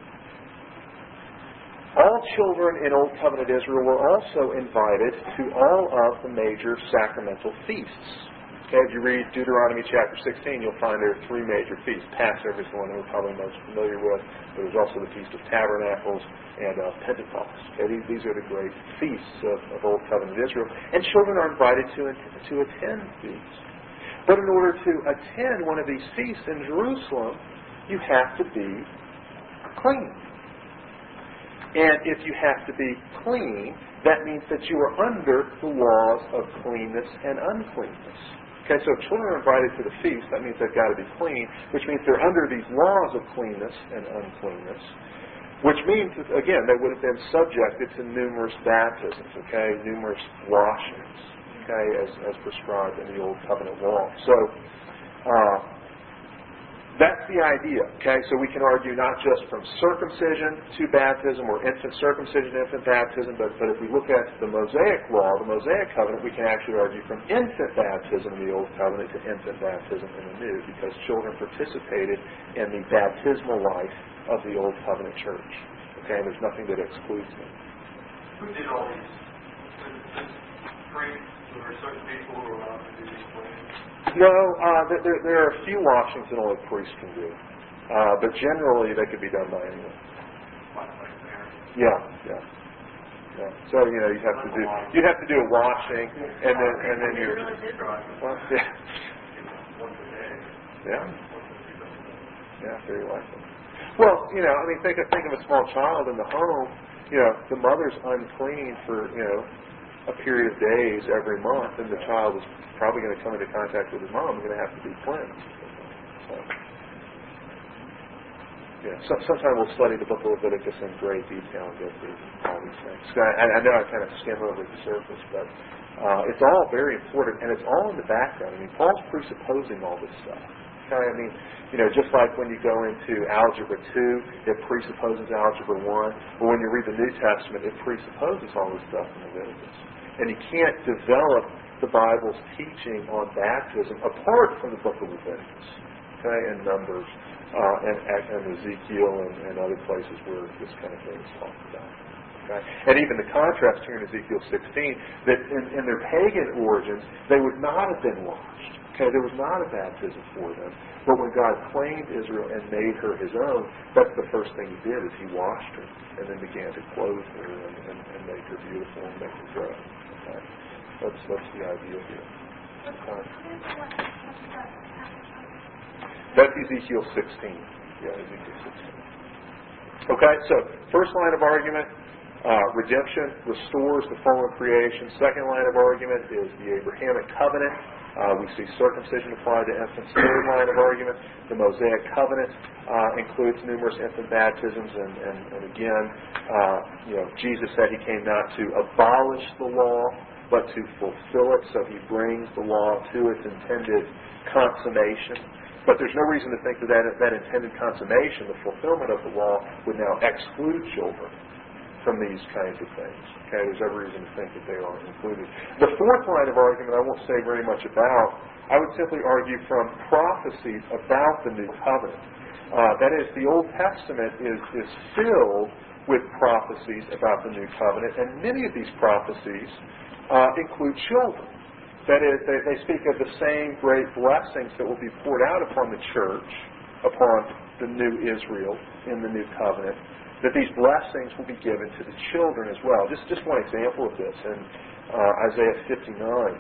all children in Old Covenant Israel were also invited to all of the major sacramental feasts. Okay, if you read Deuteronomy chapter sixteen, you'll find there are three major feasts. Passover is the one that we're probably most familiar with, but there's also the Feast of Tabernacles and uh, Pentecost. Okay, these, these are the great feasts of, of Old Covenant Israel, and children are invited to to attend these. But in order to attend one of these feasts in Jerusalem, you have to be clean. And if you have to be clean, that means that you are under the laws of cleanness and uncleanness. Okay, so if children are invited to the feast, that means they've got to be clean, which means they're under these laws of cleanness and uncleanness, which means, that, again, they would have been subjected to numerous baptisms, okay, numerous washings, okay, as, as prescribed in the Old Covenant law. So, uh, that's the idea, okay? So we can argue not just from circumcision to baptism or infant circumcision to infant baptism, but, but if we look at the Mosaic law, the Mosaic covenant, we can actually argue from infant baptism in the Old Covenant to infant baptism in the New, because children participated in the baptismal life of the Old Covenant church. Okay, and there's nothing that excludes them. Who did all these? Priests, there were certain people who were allowed to do these things? No, uh, there, there are a few washings that only priests can do, uh, but generally they could be done by anyone. Yeah, yeah, yeah. So you know you have to do you have to do a washing, and then and then you. Well, yeah. Yeah. Yeah, very likely. Well, you know, I mean, think of think of a small child in the home. You know, the mother's unclean for you know a period of days every month, and the child is probably going to come into contact with his mom. They're going to have to be cleansed. So, yeah, so, sometime we'll study the book of Leviticus in great detail and go through all these things. I, I know I kind of skim over the surface, but uh, it's all very important, and it's all in the background. I mean, Paul's presupposing all this stuff. Okay, I mean, you know, just like when you go into Algebra two, it presupposes Algebra one. But when you read the New Testament, it presupposes all this stuff in Leviticus. And you can't develop the Bible's teaching on baptism apart from the book of Leviticus, okay, and Numbers, uh, and, and Ezekiel, and, and other places where this kind of thing is talked about. Okay? And even the contrast here in Ezekiel sixteen, that in, in their pagan origins, they would not have been washed. Okay, there was not a baptism for them. But when God claimed Israel and made her his own, that's the first thing he did, is he washed her and then began to clothe her and, and, and make her beautiful and make her grow. Okay? That's, that's the idea here. Okay. That's Ezekiel sixteen. Yeah, Ezekiel sixteen. Okay, so first line of argument, uh, redemption restores the fallen creation. Second line of argument is the Abrahamic covenant Uh, we see circumcision applied to infants. Third line of argument, the Mosaic covenant uh, includes numerous infant baptisms, and, and, and again, uh, you know, Jesus said he came not to abolish the law, but to fulfill it. So he brings the law to its intended consummation. But there's no reason to think that that, that intended consummation, the fulfillment of the law, would now exclude children from these kinds of things. Okay, there's every reason to think that they are included. The fourth line of argument I won't say very much about. I would simply argue from prophecies about the New Covenant. Uh, that is, the Old Testament is, is filled with prophecies about the New Covenant, and many of these prophecies uh, include children. That is, they, they speak of the same great blessings that will be poured out upon the church, upon the new Israel in the New Covenant, that these blessings will be given to the children as well. Just just one example of this in uh, Isaiah fifty-nine.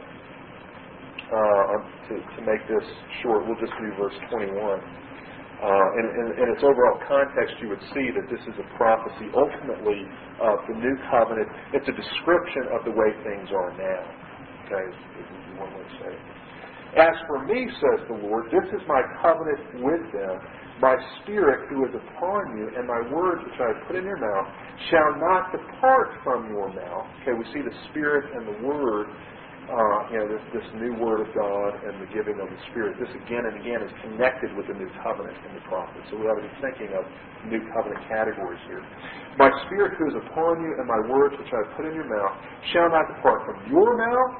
Uh, to, to make this short, we'll just do verse twenty-one. Uh, in, in, in its overall context, you would see that this is a prophecy ultimately of the New Covenant. It's a description of the way things are now. Okay, is one way to say it. As for me, says the Lord, this is my covenant with them. My Spirit who is upon you, and my words which I have put in your mouth, shall not depart from your mouth. Okay, we see the Spirit and the Word, uh, you know, this, this new Word of God and the giving of the Spirit. This again and again is connected with the New Covenant in the prophets. So we ought to be thinking of New Covenant categories here. My Spirit who is upon you, and my words which I have put in your mouth, shall not depart from your mouth,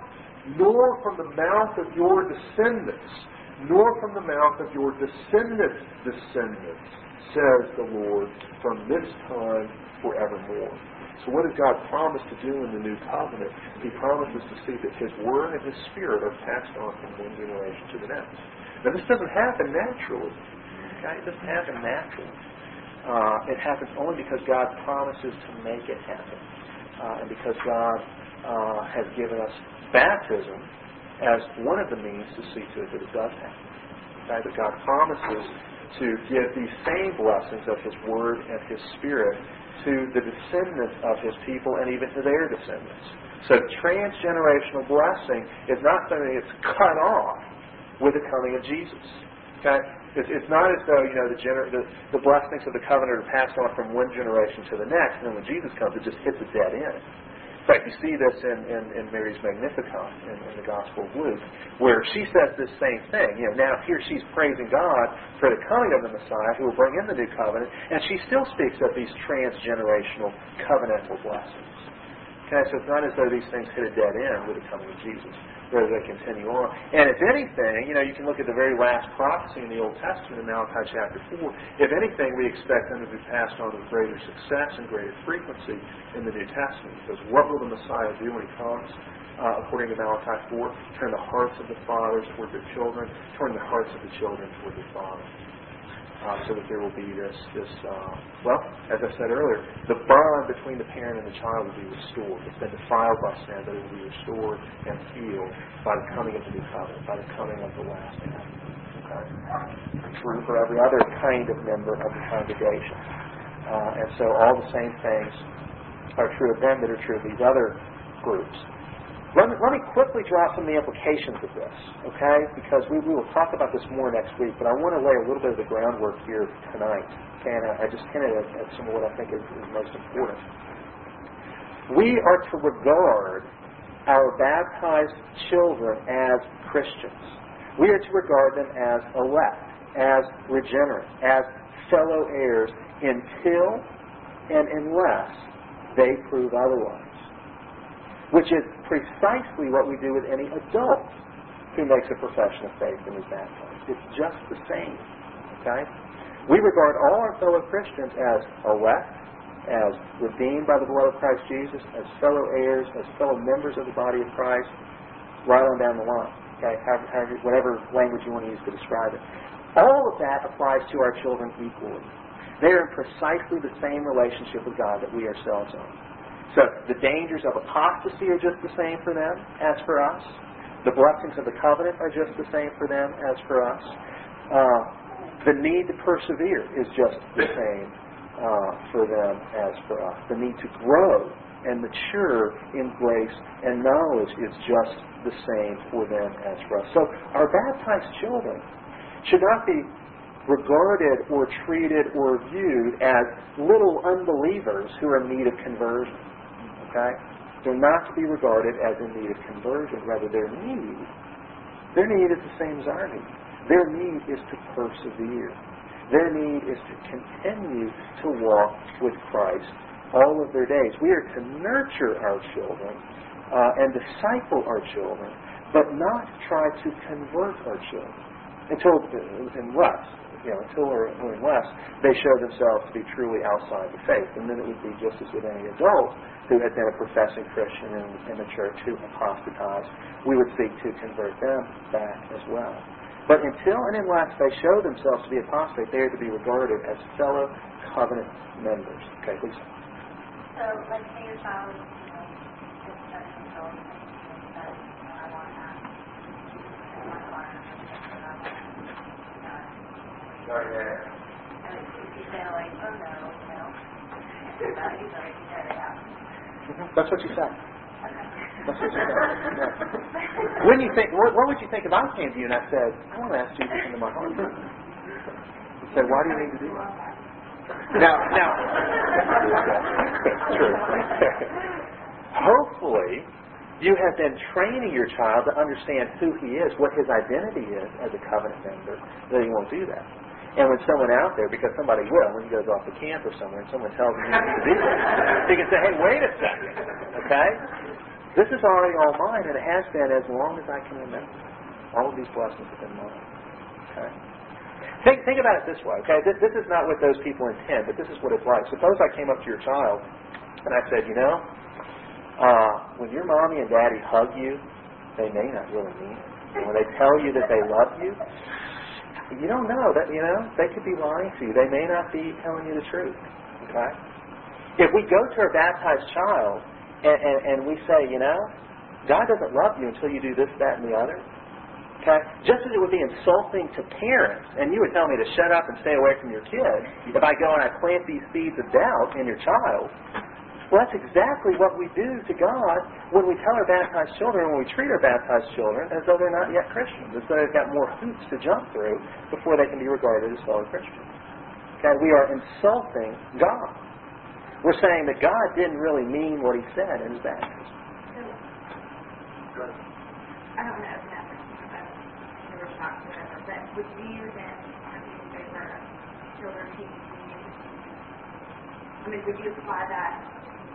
nor from the mouth of your descendants, nor from the mouth of your descendants' descendants, says the Lord, from this time forevermore. So what does God promise to do in the New Covenant? He promises to see that His Word and His Spirit are passed on from one generation to the next. Now this doesn't happen naturally. Okay? It doesn't happen naturally. Uh, it happens only because God promises to make it happen. Uh, and because God uh, has given us baptism as one of the means to see to it that it does happen. Okay? That God promises to give these same blessings of His Word and His Spirit to the descendants of His people and even to their descendants. So transgenerational blessing is not something that's cut off with the coming of Jesus. Okay? It's, it's not as though, you know, the, gener- the, the blessings of the covenant are passed on from one generation to the next, and then when Jesus comes, it just hits a dead end. In fact, you see this in, in, in Mary's Magnificat in, in the Gospel of Luke, where she says this same thing. You know, now here she's praising God for the coming of the Messiah who will bring in the new covenant, and she still speaks of these transgenerational covenantal blessings. Okay, so it's not as though these things hit a dead end with the coming of Jesus. Rather, they continue on. And if anything, you know, you can look at the very last prophecy in the Old Testament in Malachi chapter four. If anything, we expect them to be passed on with greater success and greater frequency in the New Testament. Because what will the Messiah do when He comes? Uh, according to Malachi four, turn the hearts of the fathers toward their children, turn the hearts of the children toward their fathers. Uh, so that there will be this, this uh, well, as I said earlier, the bond between the parent and the child will be restored. It's been defiled by sin, but it will be restored and healed by the coming of the new covenant, by the coming of the last Adam. Okay? True for every other kind of member of the congregation. Uh, and so all the same things are true of them that are true of these other groups. Let me, let me quickly draw some of the implications of this, okay? Because we, we will talk about this more next week, but I want to lay a little bit of the groundwork here tonight. Okay, and I, I just hinted at, at some of what I think is, is most important. We are to regard our baptized children as Christians. We are to regard them as elect, as regenerate, as fellow heirs until and unless they prove otherwise. Which is precisely what we do with any adult who makes a profession of faith and is baptized. It's just the same. Okay? We regard all our fellow Christians as elect, as redeemed by the blood of Christ Jesus, as fellow heirs, as fellow members of the body of Christ, right on down the line. Okay? However, however, whatever language you want to use to describe it. All of that applies to our children equally. They are in precisely the same relationship with God that we ourselves are. So the dangers of apostasy are just the same for them as for us. The blessings of the covenant are just the same for them as for us. Uh, the need to persevere is just the same uh, for them as for us. The need to grow and mature in grace and knowledge is just the same for them as for us. So our baptized children should not be regarded or treated or viewed as little unbelievers who are in need of conversion. Okay? They're not to be regarded as in need of conversion. Rather, their need, their need is the same as our need. Their need is to persevere. Their need is to continue to walk with Christ all of their days. We are to nurture our children uh, and disciple our children, but not try to convert our children until, unless, you know, until or unless they show themselves to be truly outside the faith. And then it would be just as with any adult who had been a professing Christian in, in the church who apostatized. We would seek to convert them back as well. But until and unless they show themselves to be apostate, they are to be regarded as fellow covenant members. Okay, please. So, like, say your child, you know, just starts control and says, you know, I want that. I want to learn. I want to, you know, Sorry there. and if you say, like, oh, no, you know, he's like, you get it out. That's what you said. Okay. That's what you said. Yeah. When you think, what, what would you think if I came to you and I said, I want to ask Jesus into my heart? You said, why do you need to do that? Now, now, true. Hopefully, you have been training your child to understand who he is, what his identity is as a covenant member, that he won't do that. And when someone out there, because somebody will, when he goes off to camp or somewhere, and someone tells him he needs to do that, he can say, hey, wait a second, okay? This is already all mine, and it has been as long as I can remember. All of these blessings have been mine, okay? Think, think about it this way, okay? This, this is not what those people intend, but this is what it's like. Suppose I came up to your child and I said, you know, uh, when your mommy and daddy hug you, they may not really mean it. And when they tell you that they love you, you don't know. That you know, they could be lying to you. They may not be telling you the truth, okay? If we go to our baptized child and, and, and we say, you know, God doesn't love you until you do this, that, and the other, okay? Just as it would be insulting to parents, and you would tell me to shut up and stay away from your kid, if I go and I plant these seeds of doubt in your child, well, that's exactly what we do to God when we tell our baptized children, when we treat our baptized children as though they're not yet Christians, as though they've got more hoops to jump through before they can be regarded as fellow Christians. Okay? We are insulting God. We're saying that God didn't really mean what he said in his baptism. So, I don't know if that's never talked whatever, but would you then have to favor of children taking communion? I mean, would you apply that?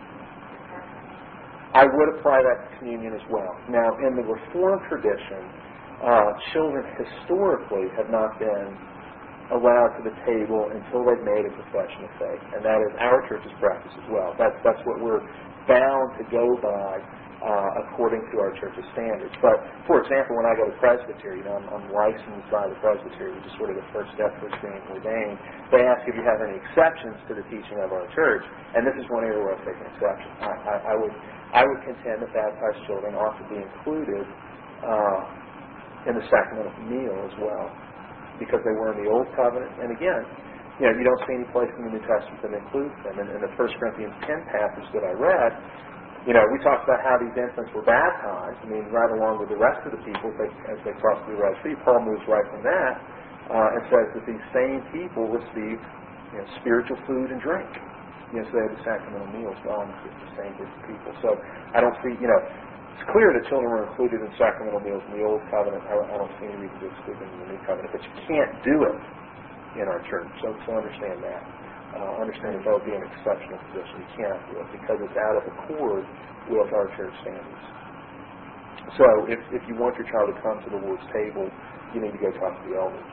I would apply that to communion as well. Now, in the Reformed tradition, uh, children historically have not been allowed to the table until they've made a profession of faith, and that is our church's practice as well. That's that's what we're bound to go by uh, according to our church's standards. But, for example, when I go to presbytery, you know, I'm, I'm licensed by the presbytery, which is sort of the first step towards being ordained. They ask if you have any exceptions to the teaching of our church, and this is one area where I take an exception. I, I, I would I would contend that baptized children ought to be included uh, in the sacramental meal as well, because they were in the Old Covenant. And again, you know, you don't see any place in the New Testament that includes them. And in the First Corinthians ten passage that I read, you know, we talked about how these infants were baptized. I mean, right along with the rest of the people as they, as they crossed through the Red Sea. Paul moves right from that uh, and says that these same people received, you know, spiritual food and drink. You know, so they had the sacramental meal as well, and it's the same group of people. So I don't see, you know, it's clear that children were included in sacramental meals in the Old Covenant. I, I don't see any reason to exclude them in the New Covenant, but you can't do it in our church. So, so understand that. Uh, understand that that would be an exceptional position. You cannot do it because it's out of accord with our church standards. So if, if you want your child to come to the Lord's table, you need to go talk to the elders.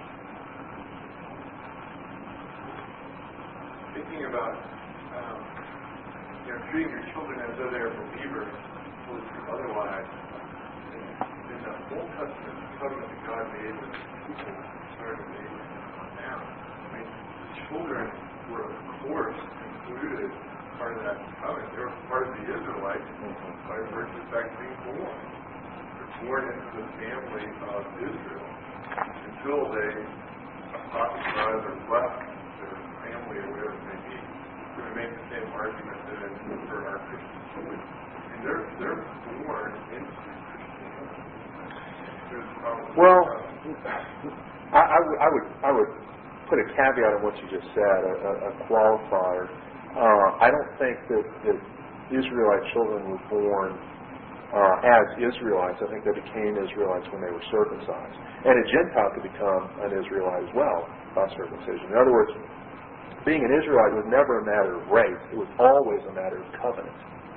Thinking about um, you know, treating your children as though they are believers, was otherwise, in the Old Testament covenant that God made with people starting with Abraham on down, I mean, children were, of course, included part of that covenant. They were part of the Israelites mm-hmm. by virtue of fact being born. They're born into the family of Israel until they apostatize or left their family or whatever it may be. We're going to make the same argument that is for our Christian children. And they're, they're born into Christianity. Well, I, I, would, I would I would put a caveat on what you just said, a, a, a qualifier. Uh, I don't think that, that Israelite children were born uh, as Israelites. I think they became Israelites when they were circumcised. And a Gentile could become an Israelite as well by circumcision. In other words, being an Israelite was never a matter of race. It was always a matter of covenant.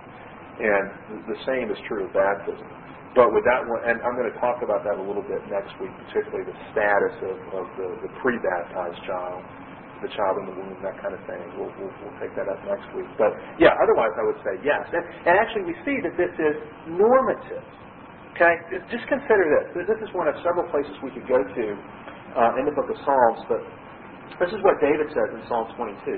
And the same is true of baptism. But with that one, and I'm going to talk about that a little bit next week, particularly the status of, of the, the pre-baptized child, the child in the womb, that kind of thing. We'll, we'll, we'll take that up next week. But yeah, otherwise I would say yes. And, and actually we see that this is normative. Okay? Just consider this. This is one of several places we could go to uh, in the book of Psalms, but this is what David says in Psalm twenty-two.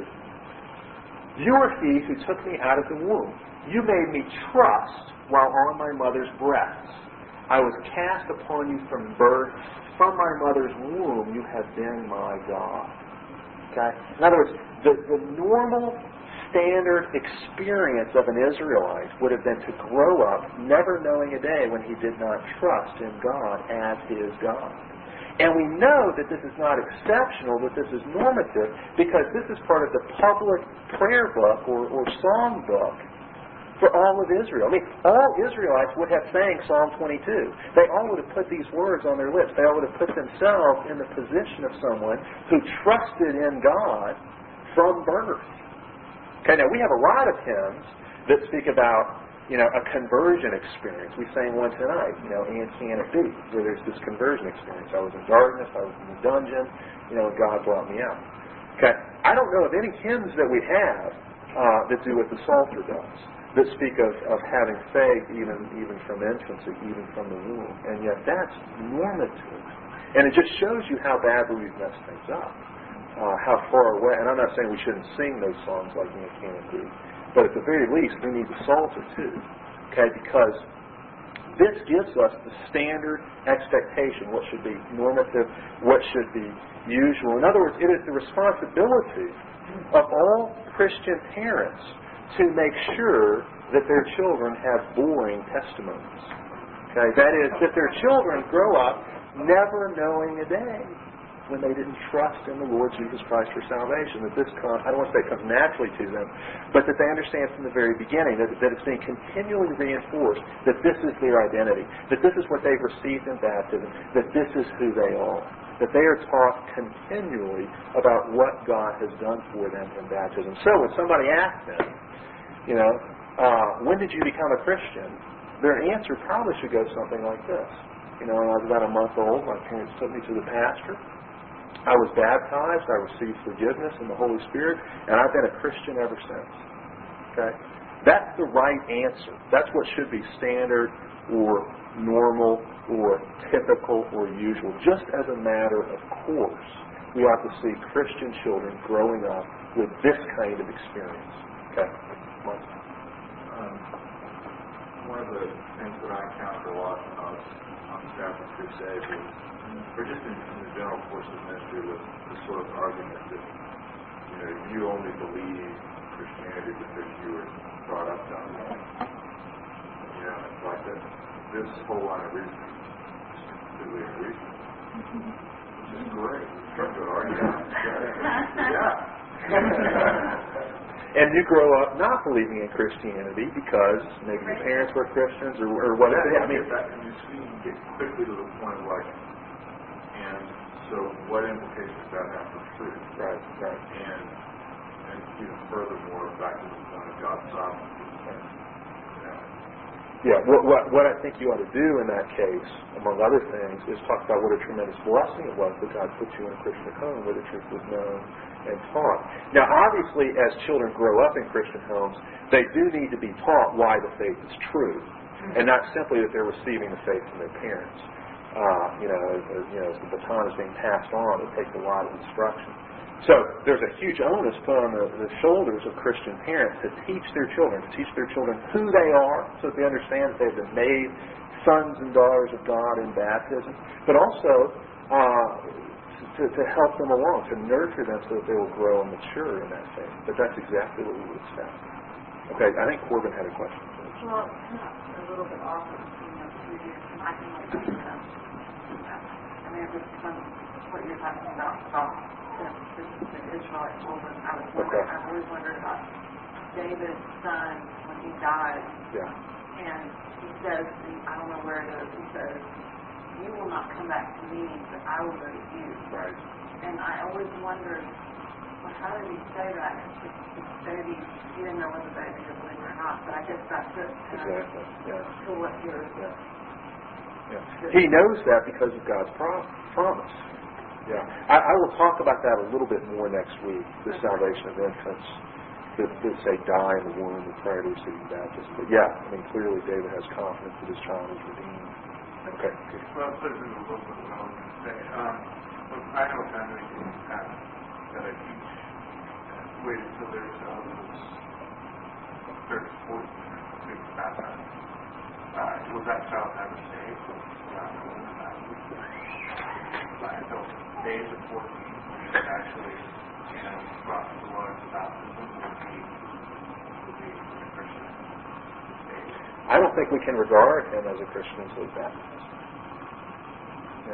You are he who took me out of the womb. You made me trust while on my mother's breast. I was cast upon you from birth. From my mother's womb you have been my God. Okay? In other words, the, the normal standard experience of an Israelite would have been to grow up never knowing a day when he did not trust in God as his God. And we know that this is not exceptional, that this is normative, because this is part of the public prayer book or, or song book for all of Israel. I mean, all Israelites would have sang Psalm twenty-two. They all would have put these words on their lips. They all would have put themselves in the position of someone who trusted in God from birth. Okay, now we have a lot of hymns that speak about, you know, a conversion experience. We sang one tonight, you know, And Can It Be, where there's this conversion experience. I was in darkness, I was in the dungeon, you know, and God brought me out. Okay, I don't know of any hymns that we have uh, that do what the Psalter does, that speak of, of having faith even even from infancy, even from the womb. And yet that's normative. And it just shows you how badly we've messed things up, uh, how far away. And I'm not saying we shouldn't sing those songs like You Can It Be, but at the very least we need the Psalter too, okay? Because this gives us the standard expectation, what should be normative, what should be usual. In other words, it is the responsibility of all Christian parents to make sure that their children have boring testimonies. Okay, that is, that their children grow up never knowing a day when they didn't trust in the Lord Jesus Christ for salvation. That this comes, I don't want to say it comes naturally to them, but that they understand from the very beginning that, that it's being continually reinforced that this is their identity, that this is what they've received in baptism, that this is who they are. That they are taught continually about what God has done for them in baptism. So when somebody asks them, you know, uh, when did you become a Christian? Their answer probably should go something like this. You know, when I was about a month old, my parents took me to the pastor. I was baptized. I received forgiveness in the Holy Spirit, and I've been a Christian ever since. Okay? That's the right answer. That's what should be standard or normal or typical or usual. Just as a matter of course, we ought to see Christian children growing up with this kind of experience. Okay? Um, one of the things that I encountered a lot when I was on the staff of Crusade was, or just in, in the general course of ministry, was the sort of argument that, you know, you only believe Christianity because you were brought up that way. You know, it's like that. This whole line of reasoning is completely unreasonable, which is great. Start to argue. Yeah. And you grow up not believing in Christianity because maybe your parents were Christians or, or whatever. Yeah, I mean, that, and you see, you get quickly to the point of like, and so what implications does that have for truth? Right, right. And and even furthermore, back to the point of God's sovereignty. Yeah, what, what, what I think you ought to do in that case, among other things, is talk about what a tremendous blessing it was that God put you in a Christian home where the truth was known and taught. Now, obviously, as children grow up in Christian homes, they do need to be taught why the faith is true, and not simply that they're receiving the faith from their parents. Uh, you know, as, as, you know, as the baton is being passed on, it takes a lot of instruction. So there's a huge onus put on the, the shoulders of Christian parents to teach their children, to teach their children who they are, so that they understand that they've been made sons and daughters of God in baptism, but also uh, to, to help them along, to nurture them so that they will grow and mature in that faith. But that's exactly what we would expect. Okay, I think Corbin had a question. Well, kind of a little bit off of, you know, two years, and I can only do them. I mean, just from what you're talking about, about the, the, the Israelite children, I was wondering, Okay. I've always wondered about David's son when he died, Yeah. and he says, and I don't know where it is, he says, you will not come back to me, but I will go to you. Right. And I always wondered, well, how did he say that? If the baby, he didn't know whether the baby was living or not, but I guess that's it. Exactly. Yeah. To what you're, Yeah. Yeah. He knows that because of God's pro- promise. Yeah. I, I will talk about that a little bit more next week, the salvation of infants that, that say die in the womb prior to receiving baptism. But yeah, I mean, clearly David has confidence that his child is redeemed. Okay. Well, it plays in a little bit of what I was going to say. Um, look, I know a family in the past that I teach waited until their child was thirty, forty, to be baptized. Uh, was that child ever saved? Uh, until the age of fourteen, when he was actually, you know, brought to the Lord for baptism, would be, would be a Christian. I don't think we can regard him as a Christian until he's baptized. Yeah.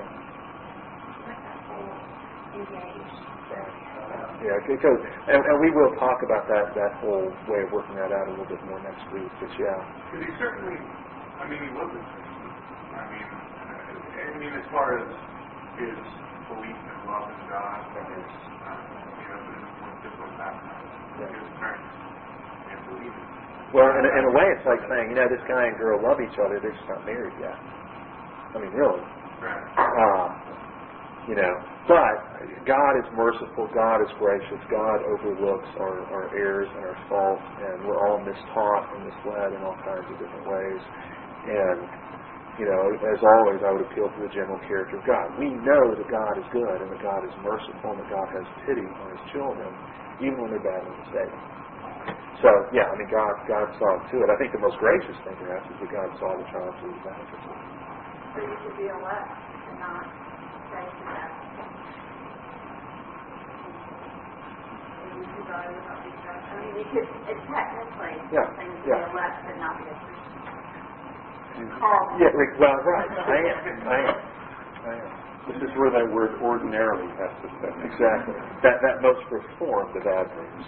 engaged. Yeah, because, and, and we will talk about that, that whole way of working that out a little bit more next week, but yeah. Because he certainly, I mean, he was a Christian. I mean, I mean, as far as his belief and love in God, and his, uh, you know, when this was baptized, his parents and believing. Well, in, in a way, it's like saying, you know, this guy and girl love each other, they're just not married yet. I mean, really. Right. Uh, you know, but God is merciful, God is gracious, God overlooks our, our errors and our faults, and we're all mistaught and misled in all kinds of different ways. And, you know, as always, I would appeal to the general character of God. We know that God is good and that God is merciful and that God has pity on His children, even when they're bad and mistaken. So, yeah, I mean, God God saw to it. I think the most gracious thing perhaps is that God saw the child through His baptism. So you should be elect and not say to that. You could die would not be judged. I mean, you could, it's technically Yeah, something to yeah. be elect but not be a Christian. Yeah, well, right. I am. I am. I am. This is where that word ordinarily has to step in. Exactly. That that most reformed of adverbs.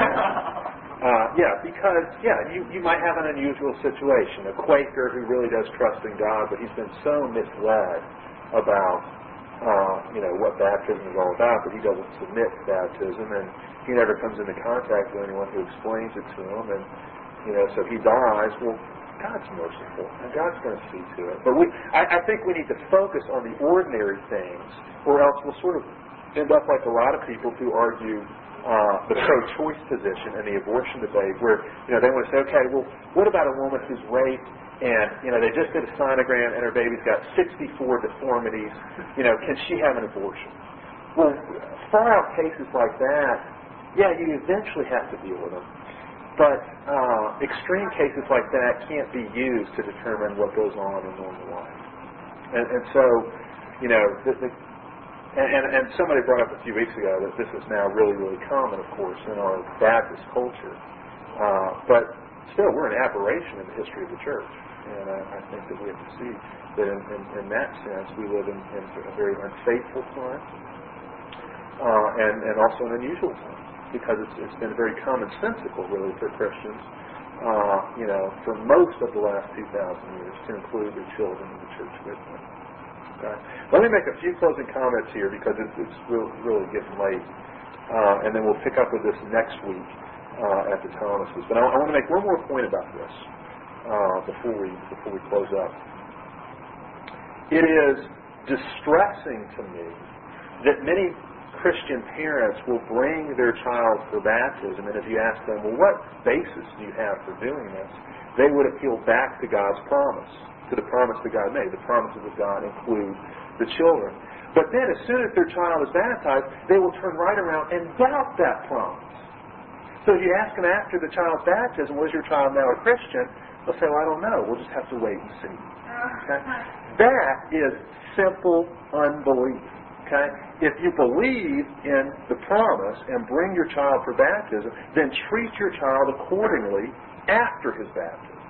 Uh, yeah, because, yeah, you, you might have an unusual situation. A Quaker who really does trust in God, but he's been so misled about, uh, you know, what baptism is all about that he doesn't submit to baptism, and he never comes into contact with anyone who explains it to him, and, you know, so he dies. Well, God's merciful, and God's going to see to it. But we, I, I think we need to focus on the ordinary things, or else we'll sort of end up like a lot of people who argue uh, the pro-choice position and the abortion debate, where, you know, they want to say, okay, well, what about a woman who's raped and, you know, they just did a sonogram and her baby's got sixty-four deformities, you know, can she have an abortion? Well, far-out cases like that, yeah, you eventually have to deal with them. But uh, extreme cases like that can't be used to determine what goes on in normal life. And, and so, you know, the, the, and, and somebody brought up a few weeks ago that this is now really, really common, of course, in our Baptist culture. Uh, but still, we're an aberration in the history of the church. And I, I think that we have to see that in, in, in that sense, we live in, in a very unfaithful time uh, and, and also an unusual time. Because it's, it's been very commonsensical, really, for Christians, uh, you know, for most of the last two thousand years, to include their children in the church with them. Okay? Let me make a few closing comments here, because it's, it's really, really getting late, uh, and then we'll pick up with this next week uh, at the Thomases. But I, I want to make one more point about this uh, before we before we close up. It is distressing to me that many Christian parents will bring their child for baptism, and if you ask them, well, what basis do you have for doing this? They would appeal back to God's promise, to the promise that God made. The promises of God include the children. But then, as soon as their child is baptized, they will turn right around and doubt that promise. So if you ask them after the child's baptism, was your child now a Christian? They'll say, well, I don't know. We'll just have to wait and see. Okay? That is simple unbelief. Okay? If you believe in the promise and bring your child for baptism, then treat your child accordingly after his baptism.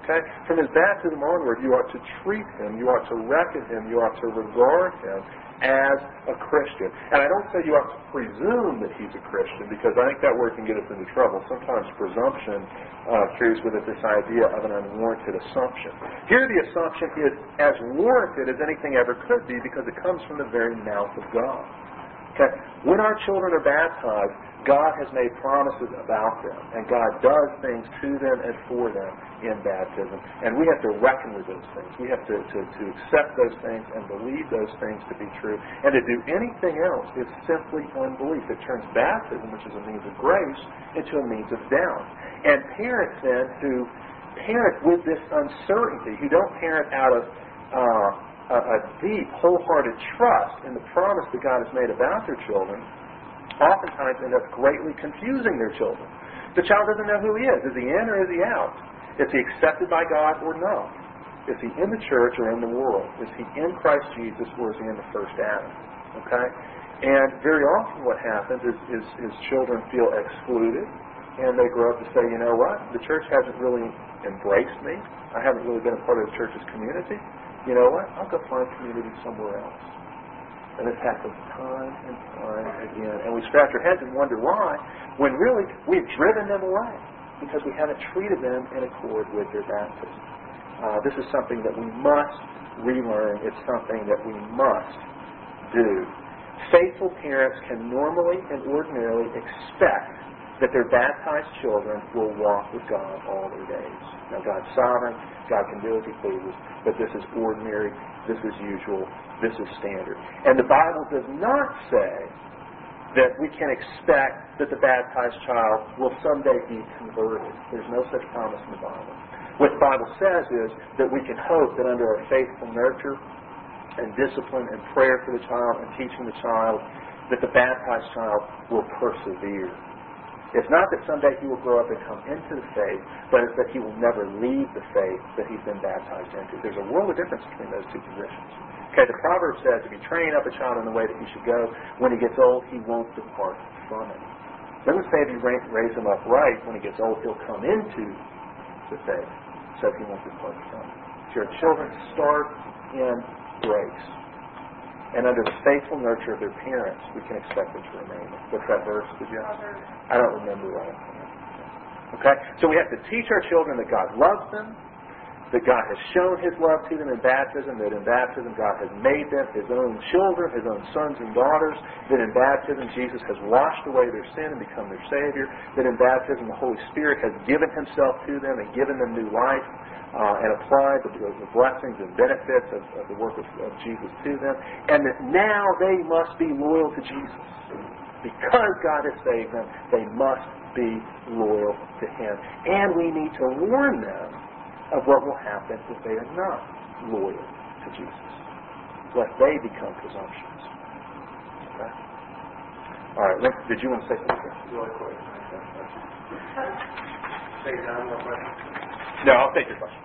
Okay? From his baptism onward, you ought to treat him, you ought to reckon him, you ought to regard him as a Christian. And I don't say you ought to presume that he's a Christian, because I think that word can get us into trouble. Sometimes presumption uh, carries with it this idea of an unwarranted assumption. Here the assumption is as warranted as anything ever could be, because it comes from the very mouth of God. Okay? When our children are baptized, God has made promises about them, and God does things to them and for them in baptism. And we have to reckon with those things. We have to, to, to accept those things and believe those things to be true. And to do anything else is simply unbelief. It turns baptism, which is a means of grace, into a means of doubt. And parents then who parent with this uncertainty, who don't parent out of uh, a, a deep, wholehearted trust in the promise that God has made about their children, oftentimes end up greatly confusing their children. The child doesn't know who he is. Is he in or is he out? Is he accepted by God or not? Is he in the church or in the world? Is he in Christ Jesus or is he in the first Adam? Okay? And very often what happens is, is, is children feel excluded, and they grow up to say, you know what? The church hasn't really embraced me. I haven't really been a part of the church's community. You know what? I'll go find community somewhere else. And this happens time and time again. And we scratch our heads and wonder why, when really we've driven them away because we haven't treated them in accord with their baptism. Uh, this is something that we must relearn. It's something that we must do. Faithful parents can normally and ordinarily expect that their baptized children will walk with God all their days. Now, God's sovereign. God can do as He pleases. But this is ordinary. This is usual. This is standard. And the Bible does not say that we can expect that the baptized child will someday be converted. There's no such promise in the Bible. What the Bible says is that we can hope that under our faithful nurture and discipline and prayer for the child and teaching the child, that the baptized child will persevere. It's not that someday he will grow up and come into the faith, but it's that he will never leave the faith that he's been baptized into. There's a world of difference between those two positions. Okay, the proverb says, if you train up a child in the way that he should go, when he gets old, he won't depart from it. It doesn't say if you raise him up right, when he gets old, he'll come into the faith. So he won't depart from it. So your children start in grace. And under the faithful nurture of their parents, we can expect them to remain. What's that verse, did you ask? I don't remember right. Okay? So we have to teach our children that God loves them, that God has shown His love to them in baptism, that in baptism God has made them His own children, His own sons and daughters, that in baptism Jesus has washed away their sin and become their Savior, that in baptism the Holy Spirit has given Himself to them and given them new life, Uh, and applied the, the blessings and benefits of, of the work of, of Jesus to them, and that now they must be loyal to Jesus. Because God has saved them, they must be loyal to Him. And we need to warn them of what will happen if they are not loyal to Jesus, lest they become presumptions. Okay? All right, Link, did you want to say something? Really quick. Take time, more questions. No, I'll take your question.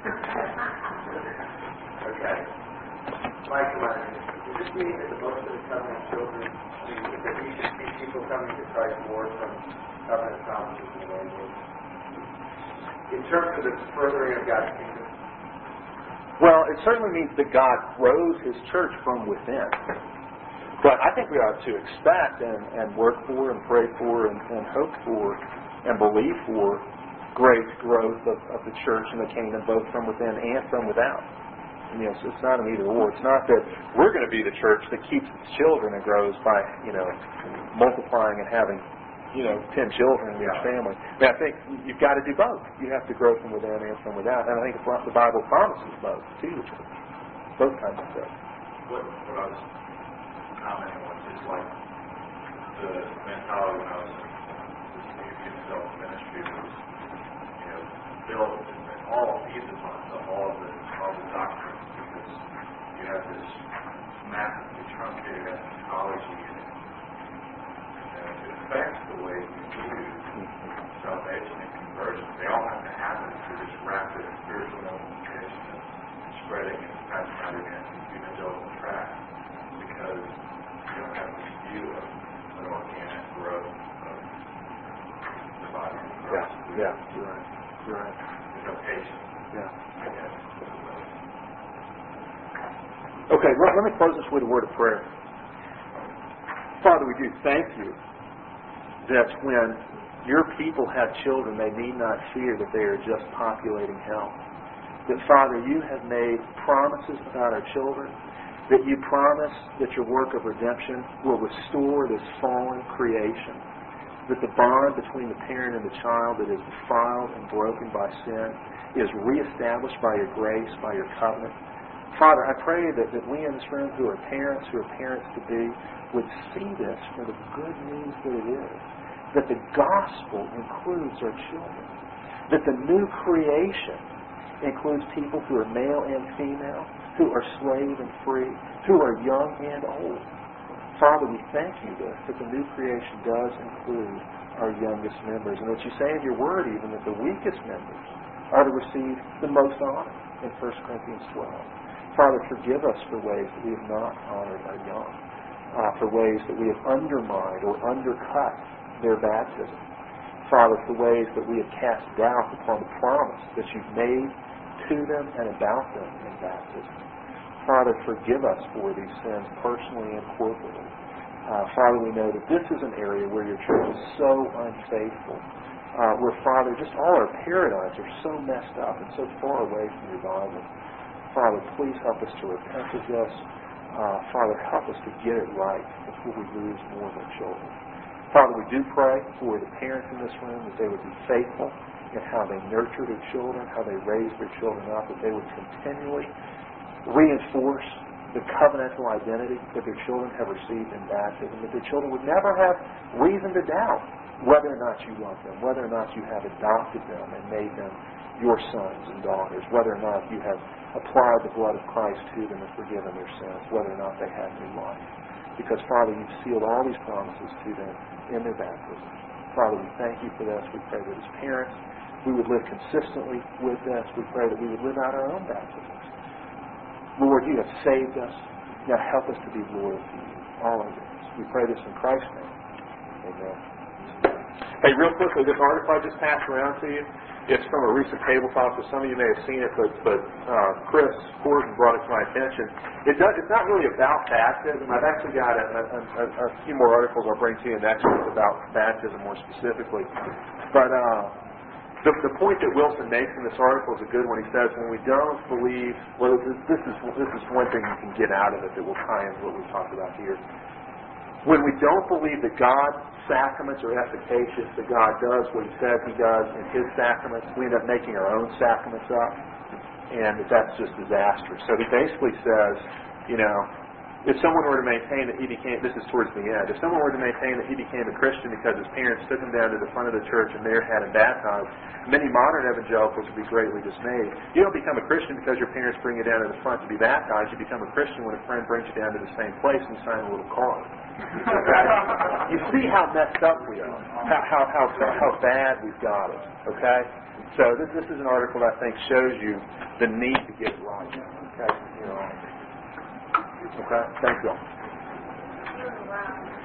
Okay. Mike, does this mean that the most of the covenant children, I mean, that we should see people coming to Christ more from covenant promises in the language? In terms of the furthering of God's kingdom? Well, it certainly means that God grows His church from within. But I think we ought to expect and, and work for and pray for and, and hope for and believe for great growth of, of the church and the kingdom, both from within and from without. And, you know, so it's not an either or. It's not that we're going to be the church that keeps its children and grows by, you know, multiplying and having, you know, ten children in your family. I mean, I think you've got to do both. You have to grow from within and from without. And I think the Bible promises both to the church. Both kinds of growth. What, what I was commenting on is like the mentality when I was in the youth self-ministry was, build all pieces on all of the all the doctrine, because you have this massively truncated eschatology and it, and it affects the way you view salvation and conversion. They all have to happen through this rapid spiritual multiplication and spreading and passing out against the evangelical track, because you don't have this view of an organic growth of the body of Christ. Yeah, yeah, you're right. Right. There's no patience. Yeah. Okay, let, let me close this with a word of prayer. Father, we do thank you that when your people have children, they need not fear that they are just populating hell. That, Father, you have made promises about our children, that you promise that your work of redemption will restore this fallen creation, that the bond between the parent and the child that is defiled and broken by sin is reestablished by your grace, by your covenant. Father, I pray that, that we in this room who are parents, who are parents-to-be, would see this for the good news that it is. That the gospel includes our children. That the new creation includes people who are male and female, who are slave and free, who are young and old. Father, we thank you that, that the new creation does include our youngest members. And that you say in your word even that the weakest members are to receive the most honor in First Corinthians twelve. Father, forgive us for ways that we have not honored our young, uh, for ways that we have undermined or undercut their baptism. Father, for ways that we have cast doubt upon the promise that you've made to them and about them in baptism. Father, forgive us for these sins personally and corporately. Uh, Father, we know that this is an area where your church is so unfaithful, uh, where, Father, just all our paradigms are so messed up and so far away from your Bible. Father, please help us to repent of this. Uh, Father, help us to get it right before we lose more of our children. Father, we do pray for the parents in this room that they would be faithful in how they nurture their children, how they raise their children up, that they would continually reinforce the covenantal identity that their children have received in baptism, that their children would never have reason to doubt whether or not you love them, whether or not you have adopted them and made them your sons and daughters, whether or not you have applied the blood of Christ to them and forgiven their sins, whether or not they have new life. Because, Father, you've sealed all these promises to them in their baptism. Father, we thank you for this. We pray that as parents, we would live consistently with this. We pray that we would live out our own baptisms. Lord, you have saved us. Now help us to be loyal to you. All of this. We pray this in Christ's name. Amen. Hey, real quickly, this article I just passed around to you, it's from a recent table talk, so some of you may have seen it, but, but uh, Chris Gordon brought it to my attention. It does, it's not really about baptism. I've actually got a, a, a, a few more articles I'll bring to you next week about baptism more specifically. But uh, the, the point that Wilson makes in this article is a good one. He says, when we don't believe, well, this, this, is, this is one thing you can get out of it that will tie into what we've talked about here. When we don't believe that God's sacraments are efficacious, that God does what He says He does in His sacraments, we end up making our own sacraments up, and that that's just disastrous. So he basically says, you know, if someone were to maintain that he became, this is towards the end, if someone were to maintain that he became a Christian because his parents took him down to the front of the church and there had him baptized, many modern evangelicals would be greatly dismayed. You don't become a Christian because your parents bring you down to the front to be baptized. You become a Christian when a friend brings you down to the same place and you sign a little card. Okay? You see how messed up we are, how, how, how, how bad we've got it. Okay? So this, this is an article that I think shows you the need to get it right. Okay? You know, okay? Thank you all.